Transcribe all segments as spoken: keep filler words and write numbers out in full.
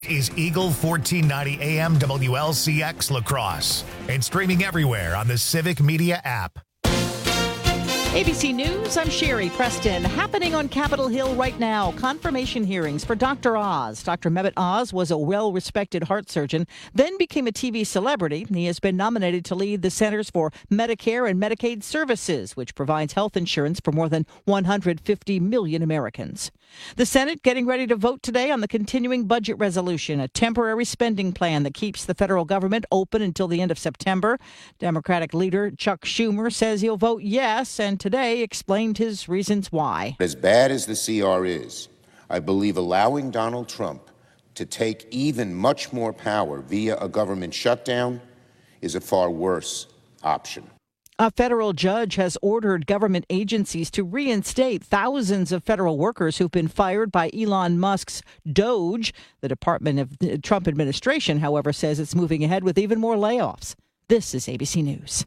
Is Eagle fourteen ninety A M W L C X La Crosse and streaming everywhere on the Civic Media app. A B C News, I'm Sherry Preston. Happening on Capitol Hill right now, confirmation hearings for Doctor Oz. Doctor Mehmet Oz was a well-respected heart surgeon, then became a T V celebrity. He has been nominated to lead the Centers for Medicare and Medicaid Services, which provides health insurance for more than one hundred fifty million Americans. The Senate getting ready to vote today on the continuing budget resolution, a temporary spending plan that keeps the federal government open until the end of September. Democratic leader Chuck Schumer says he'll vote yes, and today explained his reasons why. As bad as the C R is, I believe allowing Donald Trump to take even much more power via a government shutdown is a far worse option. A federal judge has ordered government agencies to reinstate thousands of federal workers who've been fired by Elon Musk's Doge. The Department of the Trump administration, however, says it's moving ahead with even more layoffs. This is A B C News.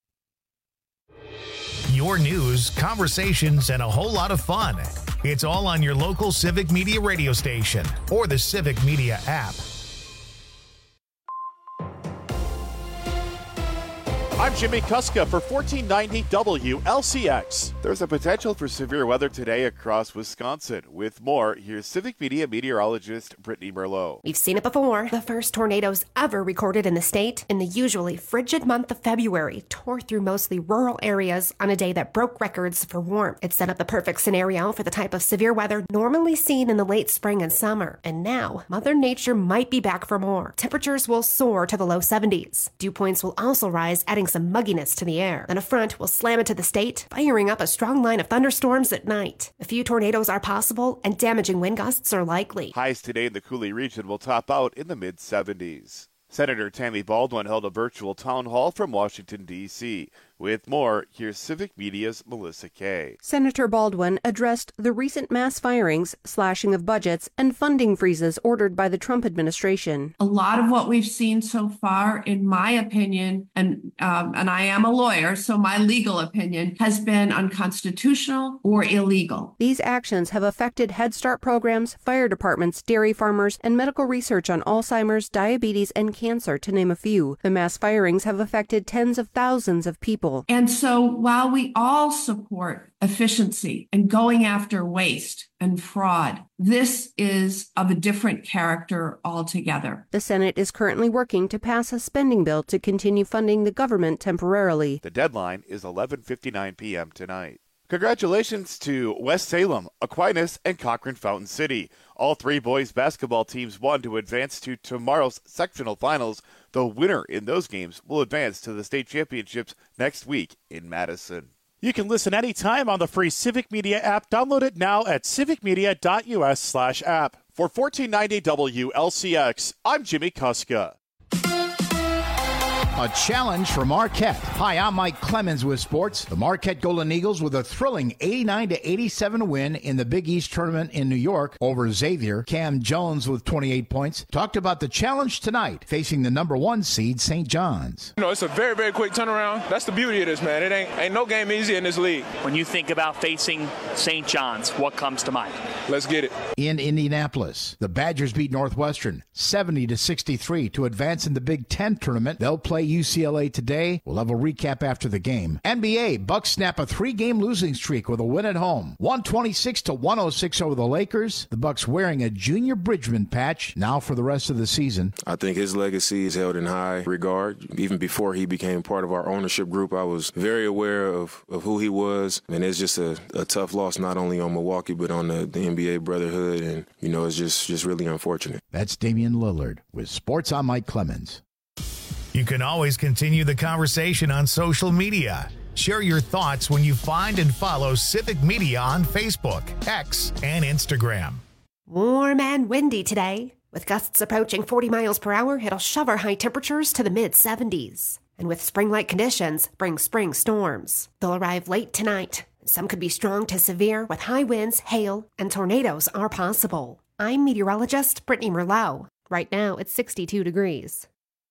Your news, conversations, and a whole lot of fun. It's all on your local Civic Media radio station or the Civic Media app. I'm Jimmy Kuska for fourteen ninety W L C X. There's a potential for severe weather today across Wisconsin. With more, here's Civic Media meteorologist Brittany Merlot. We've seen it before. The first tornadoes ever recorded in the state in the usually frigid month of February tore through mostly rural areas on a day that broke records for warmth. It set up the perfect scenario for the type of severe weather normally seen in the late spring and summer. And now, Mother Nature might be back for more. Temperatures will soar to the low seventies. Dew points will also rise, adding some mugginess to the air. Then a front will slam into the state, firing up a strong line of thunderstorms at night. A few tornadoes are possible, and damaging wind gusts are likely. Highs today in the Coulee region will top out in the mid seventies. Senator Tammy Baldwin held a virtual town hall from Washington, D C With more, here's Civic Media's Melissa Kay. Senator Baldwin addressed the recent mass firings, slashing of budgets, and funding freezes ordered by the Trump administration. A lot of what we've seen so far, in my opinion, and um, and I am a lawyer, so my legal opinion, has been unconstitutional or illegal. These actions have affected Head Start programs, fire departments, dairy farmers, and medical research on Alzheimer's, diabetes, and cancer, to name a few. The mass firings have affected tens of thousands of people. And so while we all support efficiency and going after waste and fraud, this is of a different character altogether. The Senate is currently working to pass a spending bill to continue funding the government temporarily. The deadline is eleven fifty-nine p.m. tonight. Congratulations to West Salem, Aquinas, and Cochrane Fountain City. All three boys basketball teams won to advance to tomorrow's sectional finals. The winner in those games will advance to the state championships next week in Madison. You can listen anytime on the free Civic Media app. Download it now at civicmedia.us slash app. For fourteen ninety W L C X, I'm Jimmy Kuska. A challenge for Marquette. Hi, I'm Mike Clemens with sports. The Marquette Golden Eagles with a thrilling eighty-nine to eighty-seven win in the Big East tournament in New York over Xavier. Cam Jones with twenty-eight points. Talked about the challenge tonight, facing the number one seed, Saint John's. You know, it's a very, very quick turnaround. That's the beauty of this, man. It ain't ain't no game easy in this league. When you think about facing Saint John's, what comes to mind? Let's get it. In Indianapolis, the Badgers beat Northwestern seventy to sixty-three to advance in the Big Ten tournament. They'll play U C L A today. We'll have a recap after the game. N B A, Bucks snap a three-game losing streak with a win at home. one twenty-six to one oh six over the Lakers. The Bucks wearing a Junior Bridgman patch now for the rest of the season. I think his legacy is held in high regard. Even before he became part of our ownership group, I was very aware of, of who he was. And it's just a, a tough loss, not only on Milwaukee, but on the, the N B A brotherhood. And, you know, it's just, just really unfortunate. That's Damian Lillard with Sports. I'm Mike Clemens. You can always continue the conversation on social media. Share your thoughts when you find and follow Civic Media on Facebook, X, and Instagram. Warm and windy today. With gusts approaching forty miles per hour, it'll shove our high temperatures to the mid seventies. And with spring-like conditions, bring spring storms. They'll arrive late tonight. Some could be strong to severe with high winds, hail, and tornadoes are possible. I'm meteorologist Brittany Merlot. Right now, it's sixty-two degrees.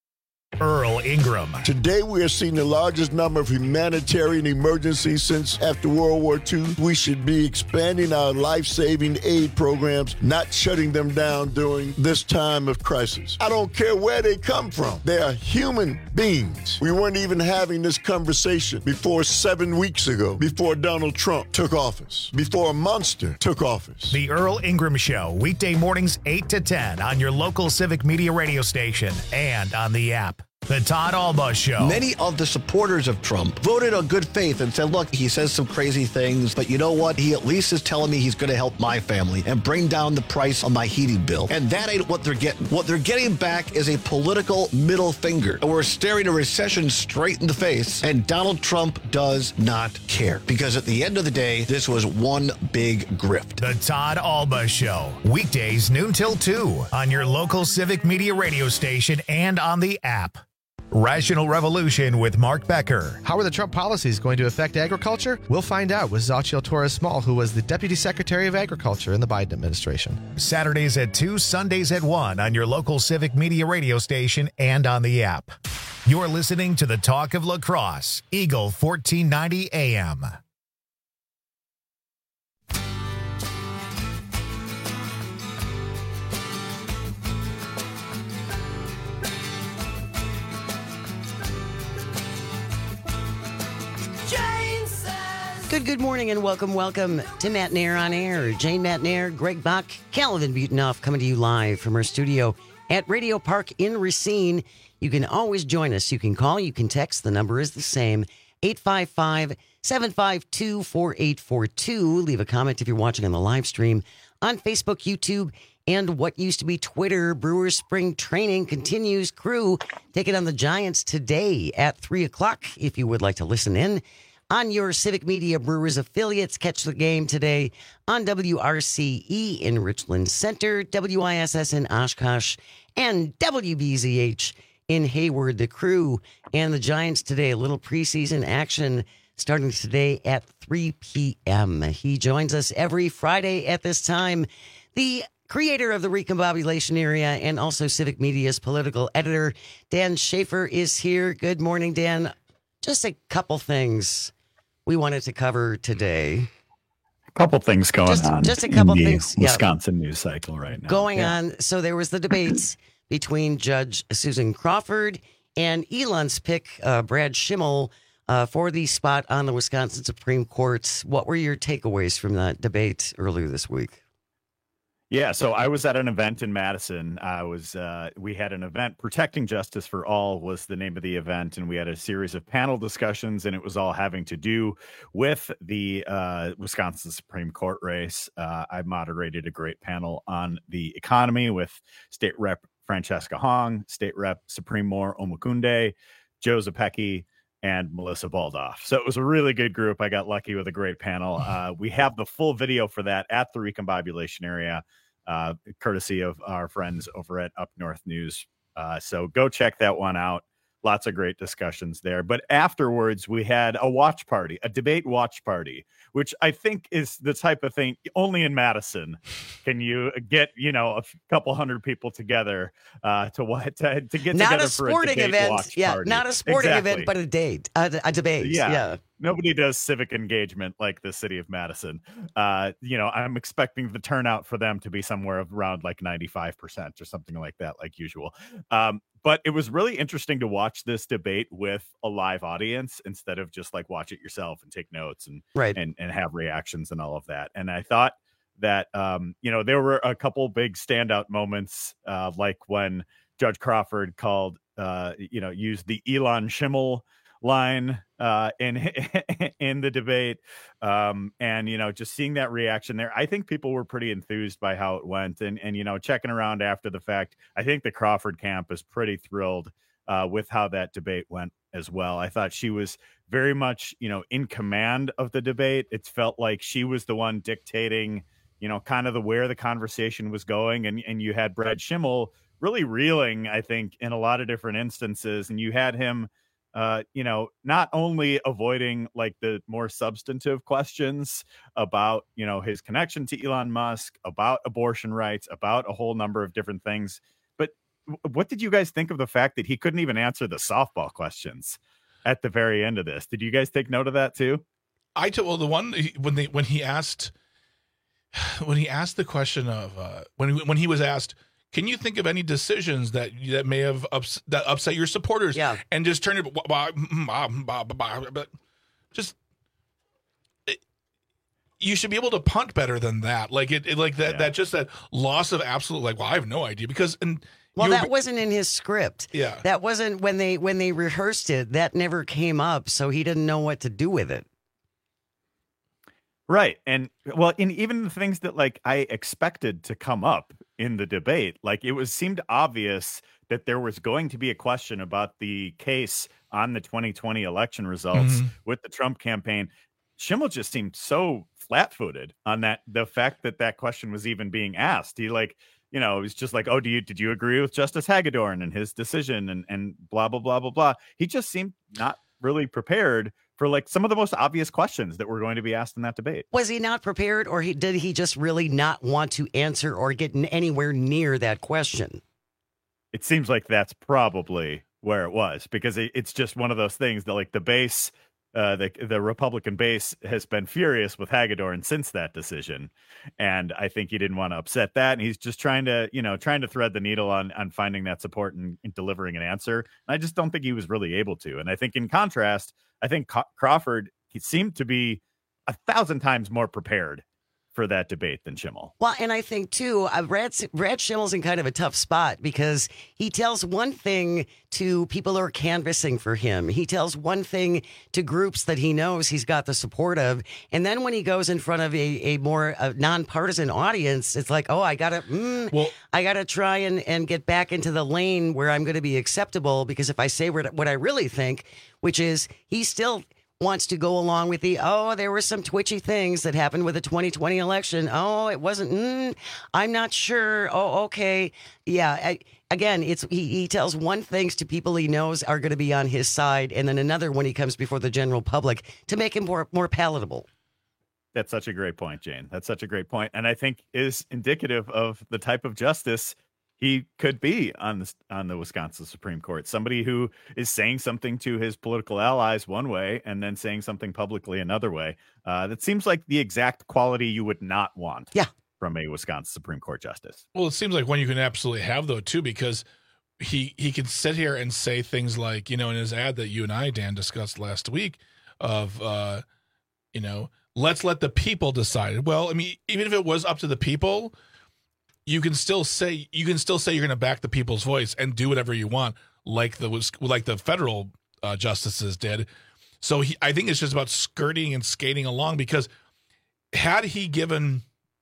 Earl Ingram. Today we are seeing the largest number of humanitarian emergencies since after World War Two. We should be expanding our life-saving aid programs, not shutting them down during this time of crisis. I don't care where they come from. They are human beings. We weren't even having this conversation before seven weeks ago, before Donald Trump took office, before a monster took office. The Earl Ingram Show, weekday mornings eight to ten on your local Civic Media radio station and on the app. The Todd Alba Show. Many of the supporters of Trump voted on good faith and said, look, he says some crazy things, but you know what? He at least is telling me he's going to help my family and bring down the price on my heating bill. And that ain't what they're getting. What they're getting back is a political middle finger. And we're staring a recession straight in the face, and Donald Trump does not care. Because at the end of the day, this was one big grift. The Todd Alba Show. Weekdays noon till two on your local Civic Media radio station and on the app. Rational Revolution with Mark Becker. How are the Trump policies going to affect agriculture? We'll find out with Xochitl Torres-Small, who was the Deputy Secretary of Agriculture in the Biden administration. Saturdays at two, Sundays at one on your local Civic Media radio station and on the app. You're listening to the Talk of La Crosse, Eagle fourteen ninety A M. Good, good morning and welcome, welcome to Matt Nair on Air. Jane Matt Nair, Greg Bach, Calvin Butonoff coming to you live from our studio at Radio Park in Racine. You can always join us. You can call, you can text. The number is the same, eight five five, seven five two, four eight four two. Leave a comment if you're watching on the live stream on Facebook, YouTube, and what used to be Twitter. Brewers spring training continues. Crew taking on the Giants today at three o'clock if you would like to listen in. On your Civic Media Brewers affiliates, catch the game today on W R C E in Richland Center, W I S S in Oshkosh, and W B Z H in Hayward. The Crew and the Giants today, a little preseason action starting today at three p.m. He joins us every Friday at this time. The creator of the Recombobulation Area and also Civic Media's political editor, Dan Schaefer, is here. Good morning, Dan. Just a couple things we wanted to cover today. A couple things going just, on. Just a couple in the things. Wisconsin yeah. news cycle right now. Going yeah. on. So there was the debates between Judge Susan Crawford and Elon's pick, uh, Brad Schimmel, uh, for the spot on the Wisconsin Supreme Court. What were your takeaways from that debate earlier this week? Yeah, so I was at an event in Madison. I was uh, we had an event, Protecting Justice for All was the name of the event, and we had a series of panel discussions, and it was all having to do with the uh, Wisconsin Supreme Court race. Uh, I moderated a great panel on the economy with State Rep Francesca Hong, State Rep Supreme Moore Omokunde, Joe Zepecki, and Melissa Baldoff. So it was a really good group. I got lucky with a great panel. Uh, we have the full video for that at the Recombobulation Area, uh, courtesy of our friends over at Up North News. Uh, so go check that one out. Lots of great discussions there. But afterwards, we had a watch party, a debate watch party, which I think is the type of thing only in Madison can you get, you know, a couple hundred people together uh, to what to, to get not together a sporting for a debate event. watch yeah, party. Not a sporting exactly. event, but a date, a, a debate. Yeah. yeah. Nobody does civic engagement like the city of Madison. Uh, you know, I'm expecting the turnout for them to be somewhere around like ninety-five percent or something like that, like usual. Um, but it was really interesting to watch this debate with a live audience instead of just like watch it yourself and take notes and right. and, and have reactions and all of that. And I thought that, um, you know, there were a couple big standout moments, uh, like when Judge Crawford called, uh, you know, used the Elon Schimmel line uh in in the debate, um and you know, just seeing that reaction there, I think people were pretty enthused by how it went, and and you know, checking around after the fact, I think the Crawford camp is pretty thrilled uh with how that debate went as well. I thought she was very much, you know, in command of the debate. It felt like she was the one dictating, you know, kind of the where the conversation was going, and and you had Brad Schimmel really reeling, I think, in a lot of different instances, and you had him Uh, you know, not only avoiding like the more substantive questions about, you know, his connection to Elon Musk, about abortion rights, about a whole number of different things, but what did you guys think of the fact that he couldn't even answer the softball questions at the very end of this? Did you guys take note of that too? I took well the one when they when he asked when he asked the question of uh, when when he was asked, can you think of any decisions that that may have ups, that upset your supporters? Yeah, and just turn it, but just it, you should be able to punt better than that. Like it, it like that yeah. that just that loss of absolute like. Well, I have no idea because and. Well, that wasn't in his script. Yeah, that wasn't when they when they rehearsed it. That never came up, so he didn't know what to do with it. Right. And well, in even the things that like I expected to come up in the debate, like it was seemed obvious that there was going to be a question about the case on the twenty twenty election results mm-hmm. with the Trump campaign. Schimmel just seemed so flat-footed on that, the fact that that question was even being asked. He like, you know, it was just like, oh, do you, did you agree with Justice Hagedorn and his decision and, and blah, blah, blah, blah, blah. He just seemed not really prepared for like some of the most obvious questions that were going to be asked in that debate. Was he not prepared, or he, did he just really not want to answer or get anywhere near that question? It seems like that's probably where it was, because it, it's just one of those things that like the base, uh, the the Republican base has been furious with Hagedorn since that decision. And I think he didn't want to upset that. And he's just trying to, you know, trying to thread the needle on, on finding that support and, and delivering an answer. And I just don't think he was really able to. And I think in contrast, I think Crawford, he seemed to be a thousand times more prepared for that debate than Schimmel. Well, and I think, too, uh, Brad, Brad Schimmel's in kind of a tough spot because he tells one thing to people who are canvassing for him. He tells one thing to groups that he knows he's got the support of. And then when he goes in front of a, a more uh, nonpartisan audience, it's like, oh, I got to mm, well, I got to try and, and get back into the lane where I'm going to be acceptable, because if I say what I really think, which is he still wants to go along with the, oh, there were some twitchy things that happened with the twenty twenty election. Oh, it wasn't, mm, I'm not sure. Oh, okay. Yeah. I, again, it's he, he tells one things to people he knows are going to be on his side, and then another when he comes before the general public to make him more, more palatable. That's such a great point, Jane. That's such a great point. And I think is indicative of the type of justice he could be on the, on the Wisconsin Supreme Court. Somebody who is saying something to his political allies one way and then saying something publicly another way. Uh, that seems like the exact quality you would not want yeah. from a Wisconsin Supreme Court justice. Well, it seems like one you can absolutely have, though, too, because he, he can sit here and say things like, you know, in his ad that you and I, Dan, discussed last week of, uh, you know, let's let the people decide. Well, I mean, even if it was up to the people, you can still say you can still say you're going to back the people's voice and do whatever you want, like the like the federal uh, justices did. So he, I think it's just about skirting and skating along, because had he given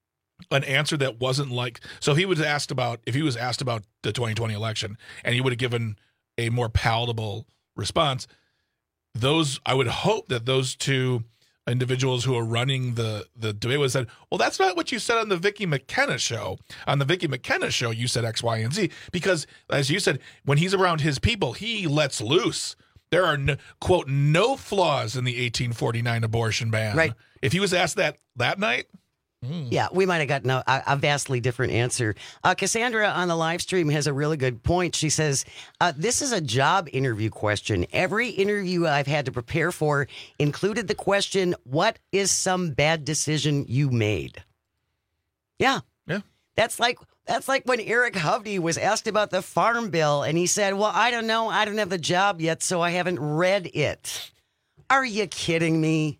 an answer that wasn't like, so if he was asked about if he was asked about the twenty twenty election and he would have given a more palatable response, those I would hope that those two individuals who are running the, the debate was said, well, that's not what you said on the Vicki McKenna show. On the Vicki McKenna show, you said X, Y, and Z. Because, as you said, when he's around his people, he lets loose. There are, no, quote, no flaws in the eighteen forty-nine abortion ban. Right. If he was asked that that night, mm. yeah, we might have gotten a, a vastly different answer. Uh, Cassandra on the live stream has a really good point. She says, uh, this is a job interview question. Every interview I've had to prepare for included the question, what is some bad decision you made? Yeah. Yeah. That's like that's like when Eric Hovde was asked about the Farm Bill, and he said, well, I don't know. I don't have the job yet, so I haven't read it. Are you kidding me?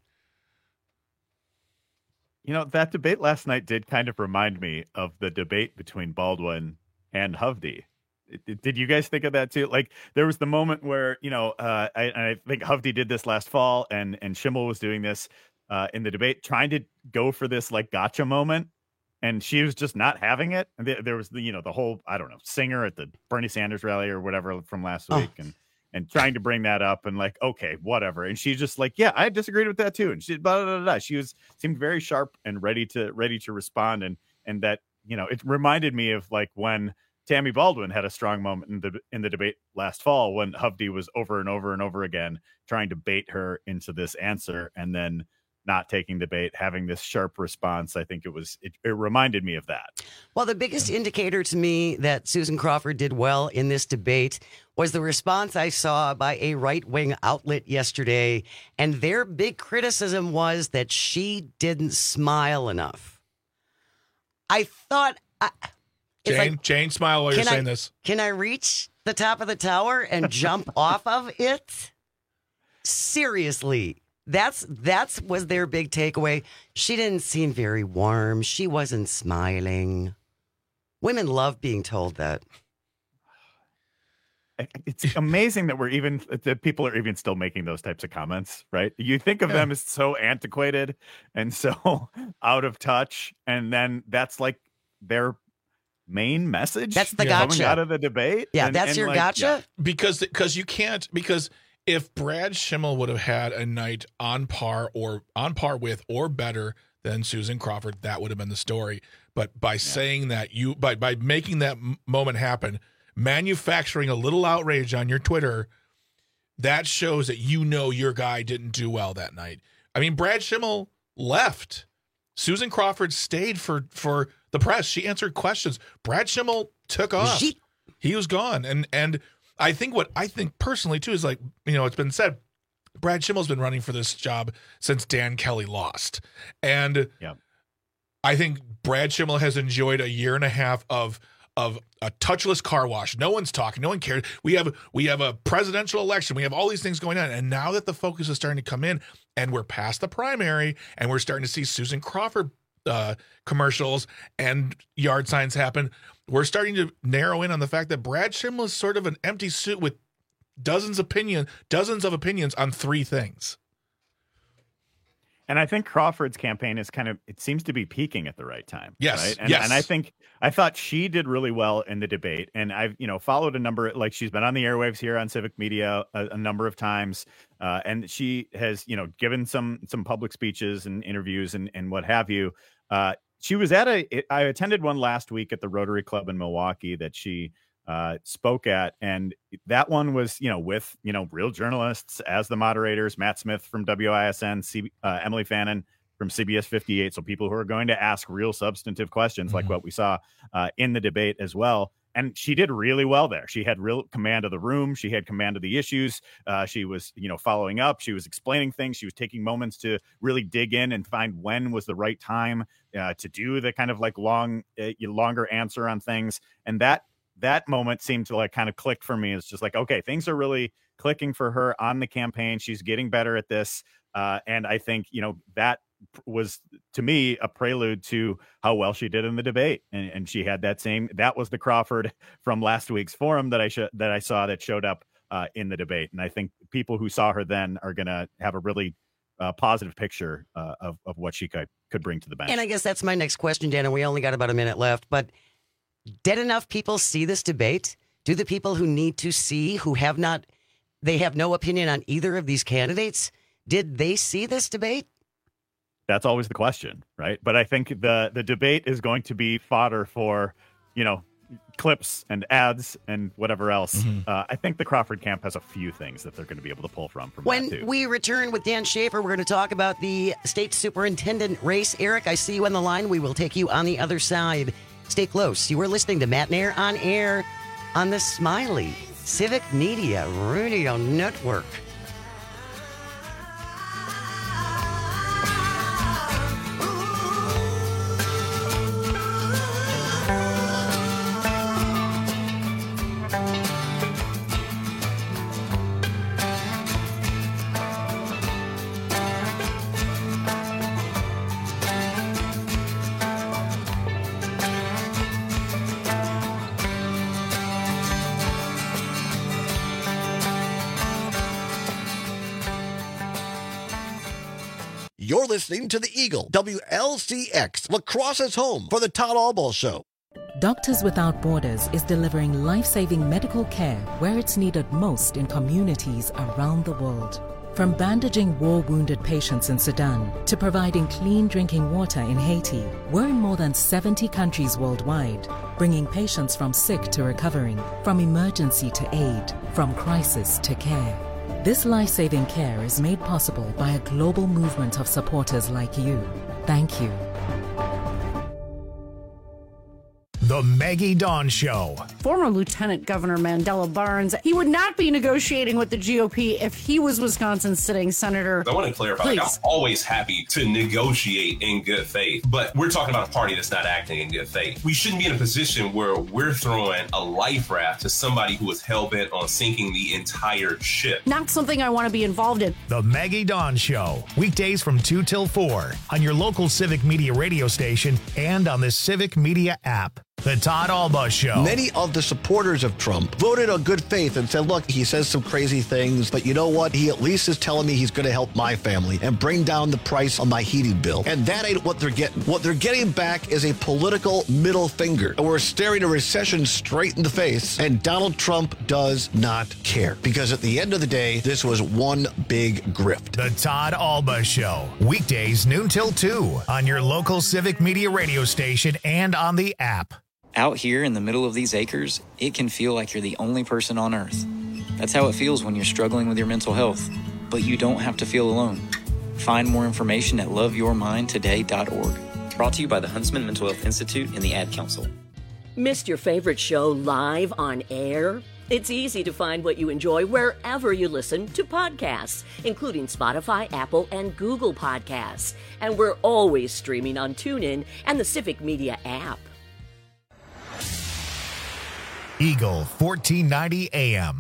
You know, that debate last night did kind of remind me of the debate between Baldwin and Hovde. Did you guys think of that too? Like, there was the moment where, you know, uh, I, I think Hovde did this last fall, and and Schimmel was doing this uh, in the debate, trying to go for this like gotcha moment, and she was just not having it. And there, there was the, you know, the whole, I don't know, singer at the Bernie Sanders rally or whatever from last week, oh. and and trying to bring that up and like, okay, whatever. And she's just like, yeah, I disagreed with that too. And she, blah, blah, blah, blah. She was seemed very sharp and ready to ready to respond. And and that, you know, it reminded me of like when Tammy Baldwin had a strong moment in the in the debate last fall, when Hovde was over and over and over again trying to bait her into this answer, and then not taking debate, having this sharp response. I think it was, it, it reminded me of that. Well, the biggest indicator to me that Susan Crawford did well in this debate was the response I saw by a right-wing outlet yesterday. And their big criticism was that she didn't smile enough. I thought... I, Jane, like, Jane, smile while you're saying I, this. Can I reach the top of the tower and jump off of it? Seriously. That's that's was their big takeaway. She didn't seem very warm. She wasn't smiling. Women love being told that. It's amazing that we're even that people are even still making those types of comments, right? You think of yeah. them as so antiquated and so out of touch, and then that's like their main message. That's the yeah. gotcha coming out of the debate. Yeah, and, that's and your like, gotcha. Yeah. Because because you can't because. If Brad Schimmel would have had a night on par or on par with or better than Susan Crawford, that would have been the story. But by yeah. saying that, you by by making that m- moment happen, manufacturing a little outrage on your Twitter, that shows that you know your guy didn't do well that night. I mean, Brad Schimmel left. Susan Crawford stayed for for the press. She answered questions. Brad Schimmel took off. She- he was gone, and and. I think what I think personally, too, is like, you know, it's been said, Brad Schimmel's been running for this job since Dan Kelly lost. And yeah. I think Brad Schimmel has enjoyed a year and a half of of a touchless car wash. No one's talking. No one cares. We have we have a presidential election. We have all these things going on. And now that the focus is starting to come in and we're past the primary and we're starting to see Susan Crawford uh, commercials and yard signs happen, we're starting to narrow in on the fact that Brad Schimmel is sort of an empty suit with dozens opinion, dozens of opinions on three things. And I think Crawford's campaign is kind of, it seems to be peaking at the right time. Yes. Right? And, yes. and I think, I thought she did really well in the debate. And I've, you know, followed a number, like she's been on the airwaves here on Civic Media a, a number of times. Uh, and she has, you know, given some, some public speeches and interviews and, and what have you. Uh, She was at a, I attended one last week at the Rotary Club in Milwaukee that she uh, spoke at. And that one was, you know, with, you know, real journalists as the moderators, Matt Smith from W I S N, C, uh, Emily Fannin from C B S fifty-eight. So people who are going to ask real substantive questions mm-hmm. like what we saw uh, in the debate as well. And she did really well there. She had real command of the room. She had command of the issues. Uh, she was, you know, following up. She was explaining things. She was taking moments to really dig in and find when was the right time uh, to do the kind of like long, uh, longer answer on things. And that that moment seemed to like kind of click for me. It's just like, okay, things are really clicking for her on the campaign. She's getting better at this. Uh, and I think, you know, that was to me a prelude to how well she did in the debate, and, and she had that same that was the Crawford from last week's forum that I sh- that I saw that showed up uh, in the debate, and I think people who saw her then are going to have a really uh, positive picture uh, of of what she could could bring to the bench. And I guess that's my next question, Dan. And we only got about a minute left, but did enough people see this debate? Do the people who need to see, who have not, they have no opinion on either of these candidates, did they see this debate? That's always the question, right? But I think the the debate is going to be fodder for, you know, clips and ads and whatever else. Mm-hmm. Uh, I think the Crawford camp has a few things that they're going to be able to pull from. from when that too. We return with Dan Schaefer, we're going to talk about the state superintendent race. Eric, I see you on the line. We will take you on the other side. Stay close. You are listening to Matt Nair on air on the Smiley Civic Media Radio Network. You're listening to The Eagle, W L C X, La Crosse's home for the Todd Albaugh Show. Doctors Without Borders is delivering life-saving medical care where it's needed most in communities around the world. From bandaging war-wounded patients in Sudan to providing clean drinking water in Haiti, we're in more than seventy countries worldwide, bringing patients from sick to recovering, from emergency to aid, from crisis to care. This life-saving care is made possible by a global movement of supporters like you. Thank you. The Maggie Dawn Show. Former Lieutenant Governor Mandela Barnes, he would not be negotiating with the G O P if he was Wisconsin's sitting senator. I want to clarify, like, I'm always happy to negotiate in good faith, but we're talking about a party that's not acting in good faith. We shouldn't be in a position where we're throwing a life raft to somebody who is hell-bent on sinking the entire ship. Not something I want to be involved in. The Maggie Dawn Show. Weekdays from two till four on your local Civic Media radio station and on the Civic Media app. The Todd Alba Show. Many of the supporters of Trump voted on good faith and said, look, he says some crazy things, but you know what? He at least is telling me he's going to help my family and bring down the price on my heating bill. And that ain't what they're getting. What they're getting back is a political middle finger. And we're staring a recession straight in the face. And Donald Trump does not care. Because at the end of the day, this was one big grift. The Todd Alba Show. Weekdays noon till two on your local Civic Media radio station and on the app. Out here in the middle of these acres, it can feel like you're the only person on Earth. That's how it feels when you're struggling with your mental health. But you don't have to feel alone. Find more information at love your mind today dot org. Brought to you by the Huntsman Mental Health Institute and the Ad Council. Missed your favorite show live on air? It's easy to find what you enjoy wherever you listen to podcasts, including Spotify, Apple, and Google Podcasts. And we're always streaming on TuneIn and the Civic Media app. Eagle fourteen ninety A M.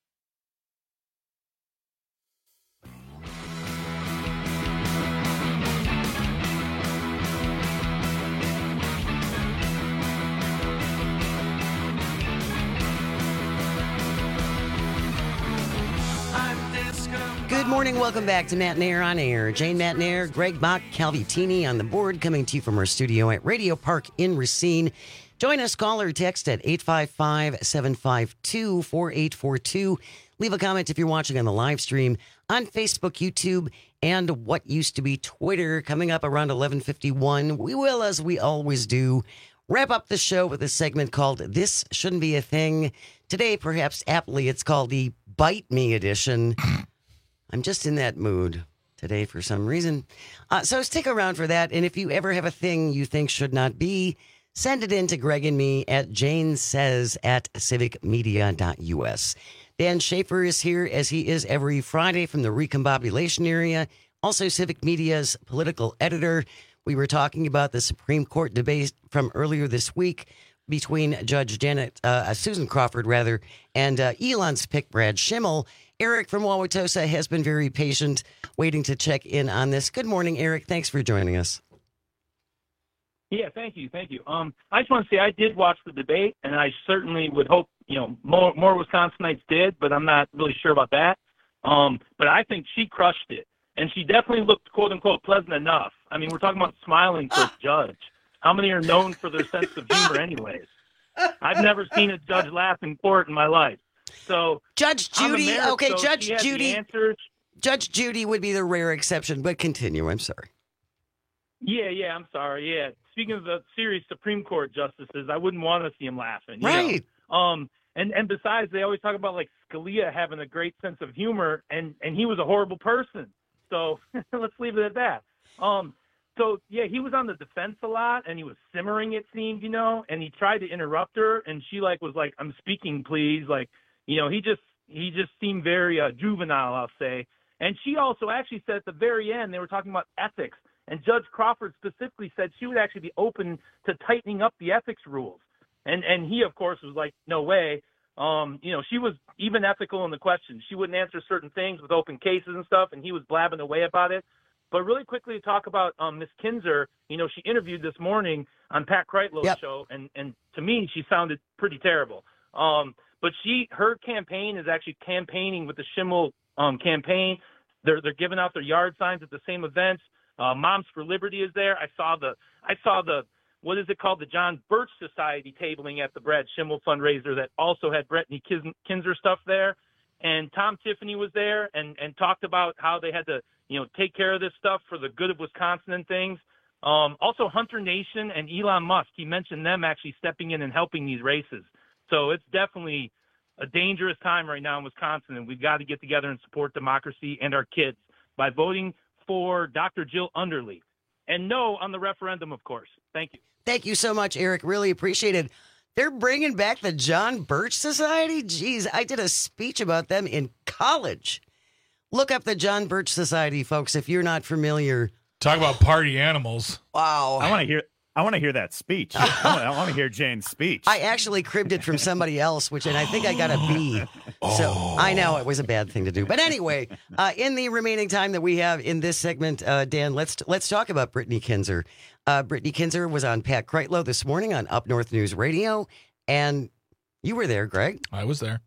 Good morning. Welcome back to Matt Nair on Air. Jane Matt Nair, Greg Bach, Calvi-Tini on the board, coming to you from our studio at Radio Park in Racine. Join us, call or text at eight five five, seven five two, four eight four two. Leave a comment if you're watching on the live stream on Facebook, YouTube, and what used to be Twitter. Coming up around eleven fifty-one, we will, as we always do, wrap up the show with a segment called This Shouldn't Be a Thing. Today, perhaps aptly, it's called the Bite Me edition. I'm just in that mood today for some reason. Uh, so stick around for that. And if you ever have a thing you think should not be, send it in to Greg and me at janesays at civic media dot u s. Dan Schaefer is here, as he is every Friday from the recombobulation area. Also, Civic Media's political editor. We were talking about the Supreme Court debate from earlier this week between Judge Janet, uh, Susan Crawford, rather, and uh, Elon's pick, Brad Schimmel. Eric from Wauwatosa has been very patient, waiting to check in on this. Good morning, Eric. Thanks for joining us. Yeah, thank you, thank you. Um, I just want to say I did watch the debate, and I certainly would hope, you know, more more Wisconsinites did, but I'm not really sure about that. Um, but I think she crushed it, and she definitely looked, quote unquote, pleasant enough. I mean, we're talking about smiling for a judge. How many are known for their sense of humor, anyways? I've never seen a judge laugh in court in my life. So Judge Judy, married, okay, so Judge Judy, Judge Judy would be the rare exception, but continue. I'm sorry. Yeah, yeah, I'm sorry. Yeah, speaking of the serious Supreme Court justices, I wouldn't want to see them laughing. You right. know? Um, and and besides, they always talk about like Scalia having a great sense of humor, and and he was a horrible person. So let's leave it at that. Um, so yeah, he was on the defense a lot, and he was simmering, it seemed, you know, and he tried to interrupt her, and she like was like, "I'm speaking, please," like. You know, he just he just seemed very uh, juvenile, I'll say. And she also actually said at the very end, they were talking about ethics. And Judge Crawford specifically said she would actually be open to tightening up the ethics rules. And and he, of course, was like, no way. Um, you know, she was even ethical in the questions. She wouldn't answer certain things with open cases and stuff, and he was blabbing away about it. But really quickly to talk about um, Miss Kinzer, you know, she interviewed this morning on Pat Kreitlow's yep. show, and, and to me, she sounded pretty terrible. Um But she, her campaign is actually campaigning with the Schimmel um, campaign. They're they're giving out their yard signs at the same events. Uh, Moms for Liberty is there. I saw the I saw the what is it called the John Birch Society tabling at the Brad Schimmel fundraiser that also had Brittany Kinzer stuff there. And Tom Tiffany was there and and talked about how they had to you know take care of this stuff for the good of Wisconsin and things. Um, also, Hunter Nation and Elon Musk. He mentioned them actually stepping in and helping these races. So it's definitely a dangerous time right now in Wisconsin, and we've got to get together and support democracy and our kids by voting for Doctor Jill Underly. And no on the referendum, of course. Thank you. Thank you so much, Eric. Really appreciate it. They're bringing back the John Birch Society? Geez, I did a speech about them in college. Look up the John Birch Society, folks, if you're not familiar. Talk about party animals. Wow. I want to hear I want to hear that speech. I want to hear Jane's speech. I actually cribbed it from somebody else, which, and I think I got a B. So I know it was a bad thing to do. But anyway, uh, in the remaining time that we have in this segment, uh, Dan, let's let's talk about Brittany Kinzer. Uh, Brittany Kinzer was on Pat Kreitlow this morning on Up North News Radio, and you were there, Greg. I was there.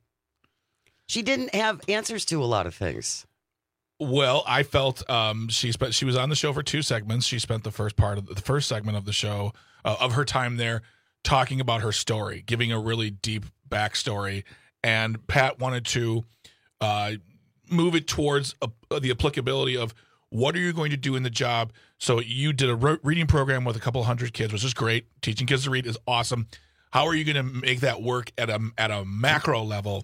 She didn't have answers to a lot of things. Well, I felt um, she spent. She was on the show for two segments. She spent the first part of the, the first segment of the show uh, of her time there talking about her story, giving a really deep backstory. And Pat wanted to uh, move it towards a, the applicability of what are you going to do in the job. So you did a re- reading program with a couple hundred kids, which is great. Teaching kids to read is awesome. How are you going to make that work at a at a macro level?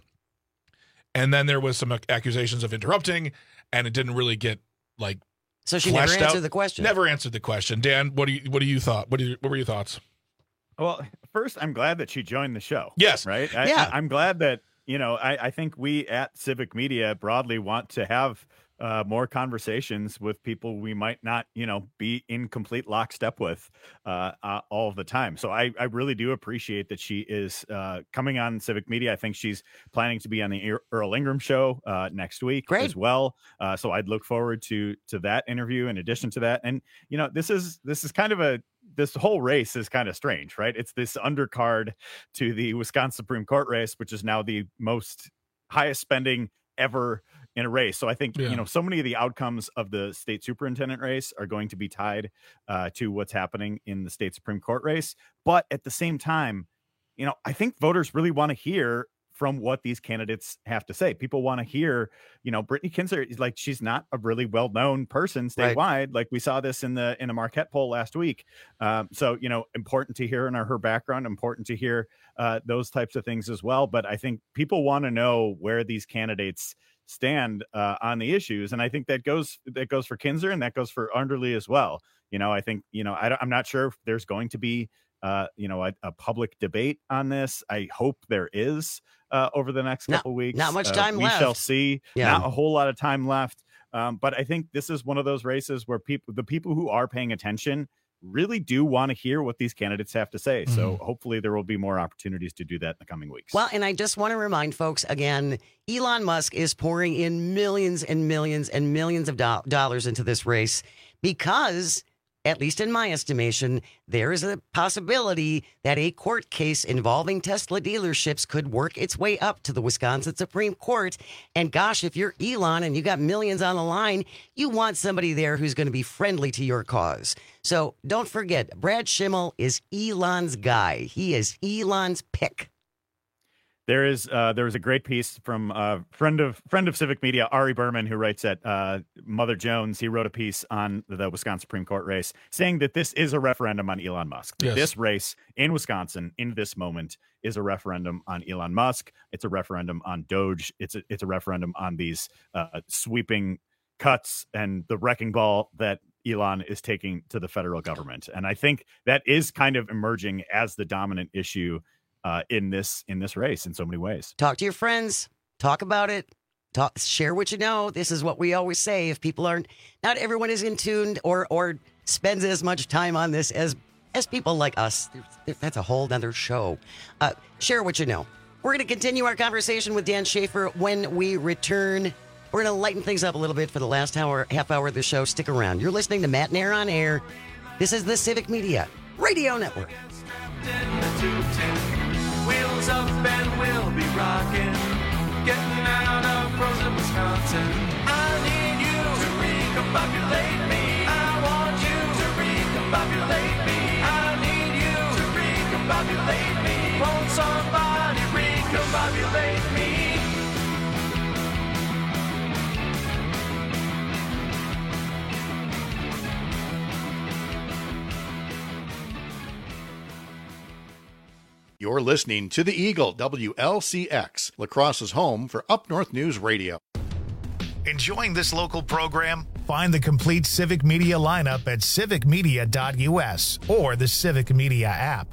And then there was some accusations of interrupting. And it didn't really get like. So she never answered out. the question. Never answered the question. Dan, what do you what do you thought? What do you, what were your thoughts? Well, first, I'm glad that she joined the show. Yes, right. I, yeah, I, I'm glad that you know. I, I think we at Civic Media broadly want to have uh, more conversations with people we might not, you know, be in complete lockstep with uh, uh, all the time. So I, I really do appreciate that she is uh, coming on Civic Media. I think she's planning to be on the Earl Ingram show uh, next week Great. as well. Uh, so I'd look forward to to that interview in addition to that. And you know, this is this is kind of a this whole race is kind of strange, right? It's this undercard to the Wisconsin Supreme Court race, which is now the most highest spending ever in a race. So I think, yeah. you know, so many of the outcomes of the state superintendent race are going to be tied uh, to what's happening in the state Supreme Court race. But at the same time, you know, I think voters really want to hear from what these candidates have to say. People want to hear, you know, Brittany Kinzer is like, she's not a really well-known person statewide. Right. Like we saw this in the, in the Marquette poll last week. Um, so, you know, important to hear in her, her background, important to hear uh, those types of things as well. But I think people want to know where these candidates stand uh, on the issues. And I think that goes, that goes for Kinzer and that goes for Underly as well. You know, I think, you know, I don't, I'm not sure if there's going to be, uh, you know, a, a public debate on this. I hope there is uh, over the next couple not, weeks. Not much uh, time we left. We shall see. Yeah. Not a whole lot of time left. Um, but I think this is one of those races where people, the people who are paying attention really do want to hear what these candidates have to say. Mm-hmm. So hopefully there will be more opportunities to do that in the coming weeks. Well, and I just want to remind folks again, Elon Musk is pouring in millions and millions and millions of do- dollars into this race because, at least in my estimation, there is a possibility that a court case involving Tesla dealerships could work its way up to the Wisconsin Supreme Court. And gosh, if you're Elon and you got millions on the line, you want somebody there who's going to be friendly to your cause. So don't forget, Brad Schimmel is Elon's guy. He is Elon's pick. There is uh, there was a great piece from a friend of friend of Civic Media, Ari Berman, who writes at uh, Mother Jones. He wrote a piece on the Wisconsin Supreme Court race saying that this is a referendum on Elon Musk. Yes. This race in Wisconsin in this moment is a referendum on Elon Musk. It's a referendum on Doge. It's a, it's a referendum on these uh, sweeping cuts and the wrecking ball that Elon is taking to the federal government. And I think that is kind of emerging as the dominant issue Uh, in this in this race in so many ways. Talk to your friends. Talk about it. Talk, share what you know. This is what we always say. If people aren't, not everyone is in tune or or spends as much time on this as as people like us. That's a whole nother show. Uh, share what you know. We're going to continue our conversation with Dan Schaefer when we return. We're going to lighten things up a little bit for the last hour, half hour of the show. Stick around. You're listening to Matt Nair on Air. This is the Civic Media Radio Network. Wheels up and we'll be rocking, getting out of frozen Wisconsin. I need you to recombobulate me. I want you to recombobulate me. I need you to recombobulate me. Won't somebody recombobulate me? You're listening to the Eagle, W L C X, La Crosse's home for Up North News Radio. Enjoying this local program? Find the complete Civic Media lineup at civic media dot U S or the Civic Media app.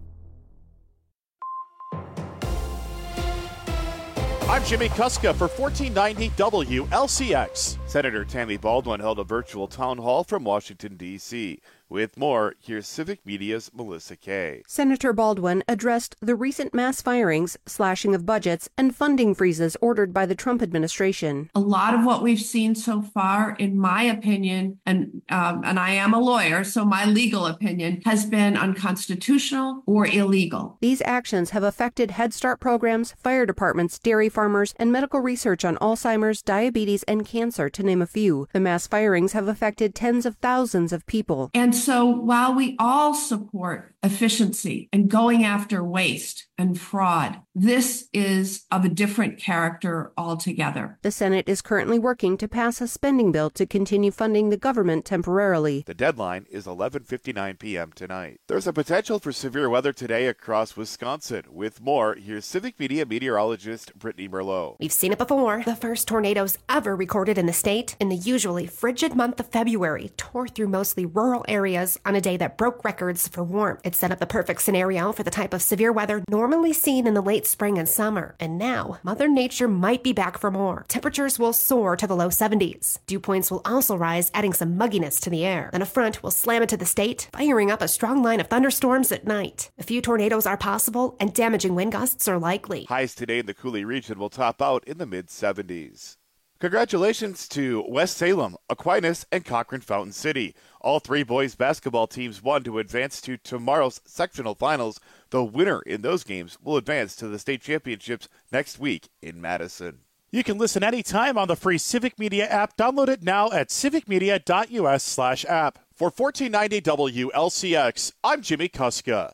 I'm Jimmy Kuska for fourteen ninety W L C X. Senator Tammy Baldwin held a virtual town hall from Washington, D C With more, here's Civic Media's Melissa Kay. Senator Baldwin addressed the recent mass firings, slashing of budgets, and funding freezes ordered by the Trump administration. A lot of what we've seen so far, in my opinion, and um, and I am a lawyer, so my legal opinion, has been unconstitutional or illegal. These actions have affected Head Start programs, fire departments, dairy farmers, and medical research on Alzheimer's, diabetes, and cancer, to name a few. The mass firings have affected tens of thousands of people. And so while we all support efficiency and going after waste and fraud, this is of a different character altogether. The Senate is currently working to pass a spending bill to continue funding the government temporarily. The deadline is eleven fifty-nine p.m. tonight. There's a potential for severe weather today across Wisconsin. With more, here's Civic Media meteorologist Brittany Merlot. We've seen it before. The first tornadoes ever recorded in the state in the usually frigid month of February tore through mostly rural areas on a day that broke records for warmth. It set up the perfect scenario for the type of severe weather normally seen in the late spring and summer. And now, Mother Nature might be back for more. Temperatures will soar to the low seventies. Dew points will also rise, adding some mugginess to the air. Then a front will slam into the state, firing up a strong line of thunderstorms at night. A few tornadoes are possible, and damaging wind gusts are likely. Highs today in the Coulee region will top out in the mid seventies. Congratulations to West Salem, Aquinas, and Cochrane Fountain City. All three boys basketball teams won to advance to tomorrow's sectional finals. The winner in those games will advance to the state championships next week in Madison. You can listen anytime on the free Civic Media app. Download it now at civic media dot U S slash app. For fourteen ninety W L C X, I'm Jimmy Kuska.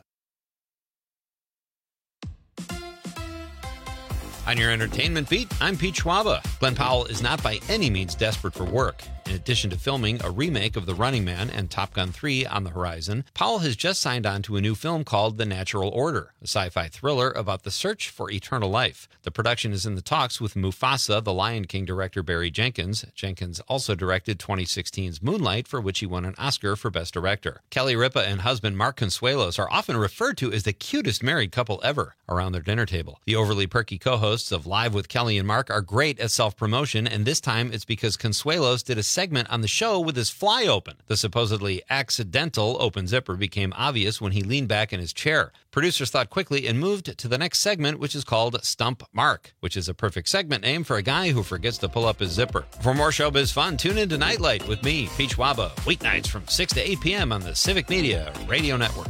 On your entertainment beat, I'm Pete Schwaba. Glenn Powell is not by any means desperate for work. In addition to filming a remake of The Running Man and Top Gun three on the horizon, Powell has just signed on to a new film called The Natural Order, a sci-fi thriller about the search for eternal life. The production is in the talks with Mufasa, the Lion King director Barry Jenkins. Jenkins also directed twenty sixteen's Moonlight, for which he won an Oscar for Best Director. Kelly Ripa and husband Mark Consuelos are often referred to as the cutest married couple ever around their dinner table. The overly perky co-hosts of Live with Kelly and Mark are great at self-promotion, and this time it's because Consuelos did a segment on the show with his fly open. The supposedly accidental open zipper became obvious when he leaned back in his chair. Producers thought quickly and moved to the next segment, which is called Stump Mark, which is a perfect segment name for a guy who forgets to pull up his zipper. For more showbiz fun, tune in to Nightlight with me, Pete Schwaba, weeknights from six to eight p.m. on the Civic Media Radio Network.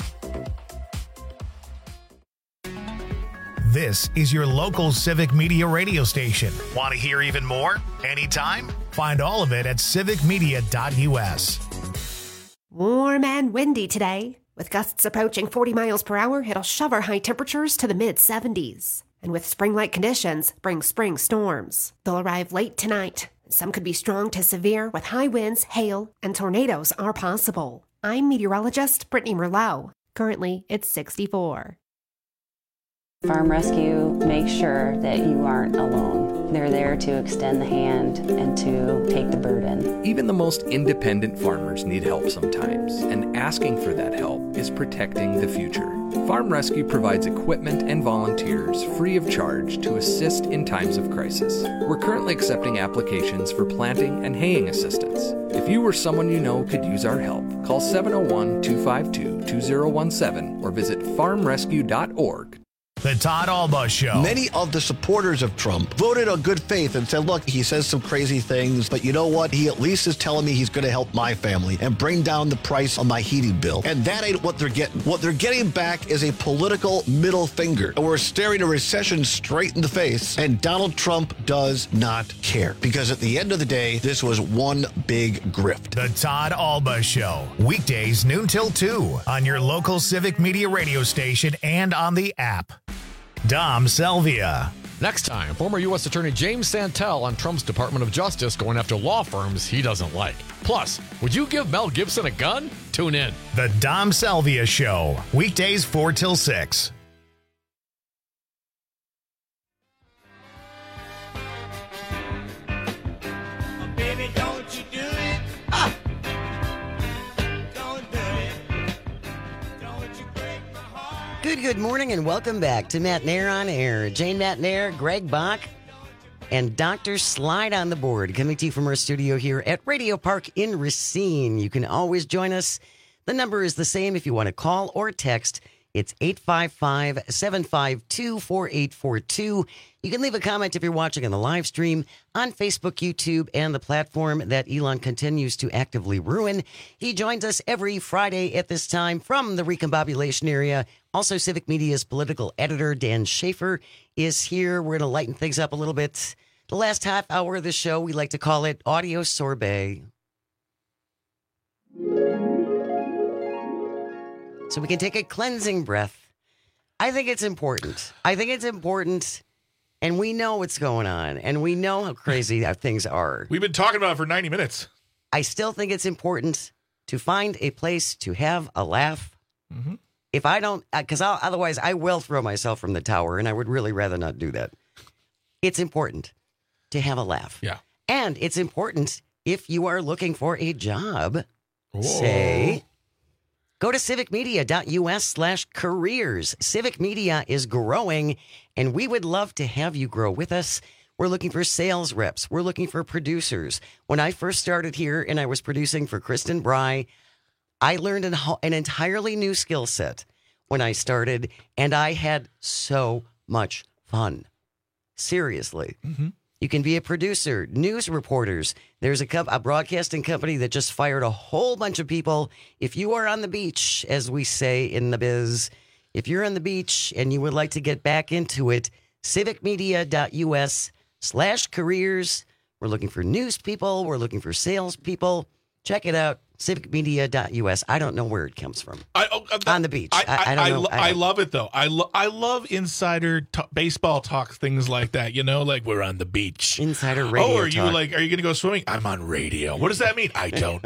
This is your local Civic Media radio station. Want to hear even more? Anytime? Find all of it at civic media dot U S. Warm and windy today. With gusts approaching forty miles per hour, it'll shove our high temperatures to the mid seventies. And with spring-like conditions, bring spring storms. They'll arrive late tonight. Some could be strong to severe, with high winds, hail, and tornadoes are possible. I'm meteorologist Brittany Merlot. Currently, it's sixty-four. Farm Rescue makes sure that you aren't alone. They're there to extend the hand and to take the burden. Even the most independent farmers need help sometimes, and asking for that help is protecting the future. Farm Rescue provides equipment and volunteers free of charge to assist in times of crisis. We're currently accepting applications for planting and haying assistance. If you or someone you know could use our help, call seven oh one, two five two, two oh one seven or visit farm rescue dot org. The Todd Alba Show. Many of the supporters of Trump voted on good faith and said, look, he says some crazy things, but you know what? He at least is telling me he's going to help my family and bring down the price on my heating bill. And that ain't what they're getting. What they're getting back is a political middle finger. And we're staring a recession straight in the face. And Donald Trump does not care. Because at the end of the day, this was one big grift. The Todd Alba Show. Weekdays noon till two on your local Civic Media radio station and on the app. Dom Selvia. Next time, former U S Attorney James Santel on Trump's Department of Justice going after law firms he doesn't like. Plus, would you give Mel Gibson a gun? Tune in. The Dom Selvia Show. Weekdays four till six. Good, good morning, and welcome back to Matt Nair on Air. Jane Matt Nair, Greg Bach, and Doctor Slide on the board, coming to you from our studio here at Radio Park in Racine. You can always join us. The number is the same if you want to call or text. It's eight five five, seven five two, four eight four two. You can leave a comment if you're watching on the live stream on Facebook, YouTube, and the platform that Elon continues to actively ruin. He joins us every Friday at this time from the recombobulation area. Also, Civic Media's political editor, Dan Schaefer, is here. We're going to lighten things up a little bit. The last half hour of the show, we like to call it Audio Sorbet. So we can take a cleansing breath. I think it's important. I think it's important, and we know what's going on, and we know how crazy things are. We've been talking about it for ninety minutes. I still think it's important to find a place to have a laugh. Mm-hmm. If I don't, because otherwise I will throw myself from the tower, and I would really rather not do that. It's important to have a laugh. Yeah. And it's important if you are looking for a job, Whoa. say... Go to civicmedia.us slash careers. Civic Media is growing, and we would love to have you grow with us. We're looking for sales reps. We're looking for producers. When I first started here and I was producing for Kristen Bry, I learned an, an entirely new skill set when I started, and I had so much fun. Seriously. Mm-hmm. You can be a producer, news reporters. There's a, co- a broadcasting company that just fired a whole bunch of people. If you are on the beach, as we say in the biz, if you're on the beach and you would like to get back into it, civicmedia.us slash careers. We're looking for news people. We're looking for sales people. Check it out. civicmedia.us. I don't know where it comes from. I, oh, uh, on the beach. I, I, I, I, don't I, know. lo- I, I love it, though. I, lo- I love insider t- baseball talk, things like that. You know, like we're on the beach. Insider radio Oh, are you talk. like, are you going to go swimming? I'm on radio. What does that mean? I don't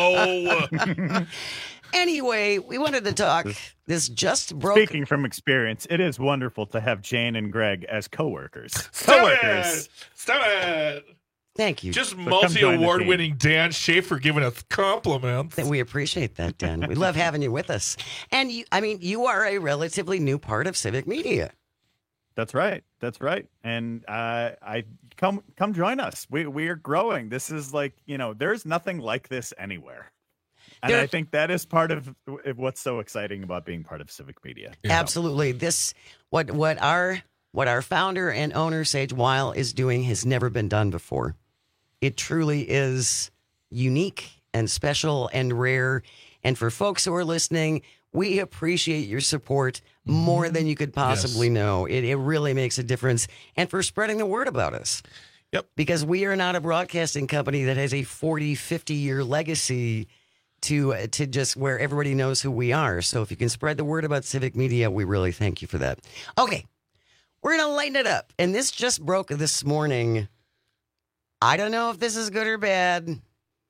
know. Anyway, we wanted to talk. This just broke. Speaking from experience, it is wonderful to have Jane and Greg as coworkers. Stop Coworkers. it. Stop it. Thank you. Just So come join the multi-award winning Dan Schaefer giving us compliments. We appreciate that, Dan. We love having you with us. And you, I mean, you are a relatively new part of Civic Media. That's right. That's right. And uh, I come come join us. We we are growing. This is like, you know, there's nothing like this anywhere. And There- I think that is part of what's so exciting about being part of Civic Media. Absolutely. This what what our what our founder and owner Sage Weil is doing has never been done before. It truly is unique and special and rare. And for folks who are listening, we appreciate your support more than you could possibly Yes. know. It, it really makes a difference. And for spreading the word about us. Yep. Because we are not a broadcasting company that has a forty, fifty year legacy to uh, to just where everybody knows who we are. So if you can spread the word about Civic Media, we really thank you for that. Okay. We're going to lighten it up. And this just broke this morning. I don't know if this is good or bad.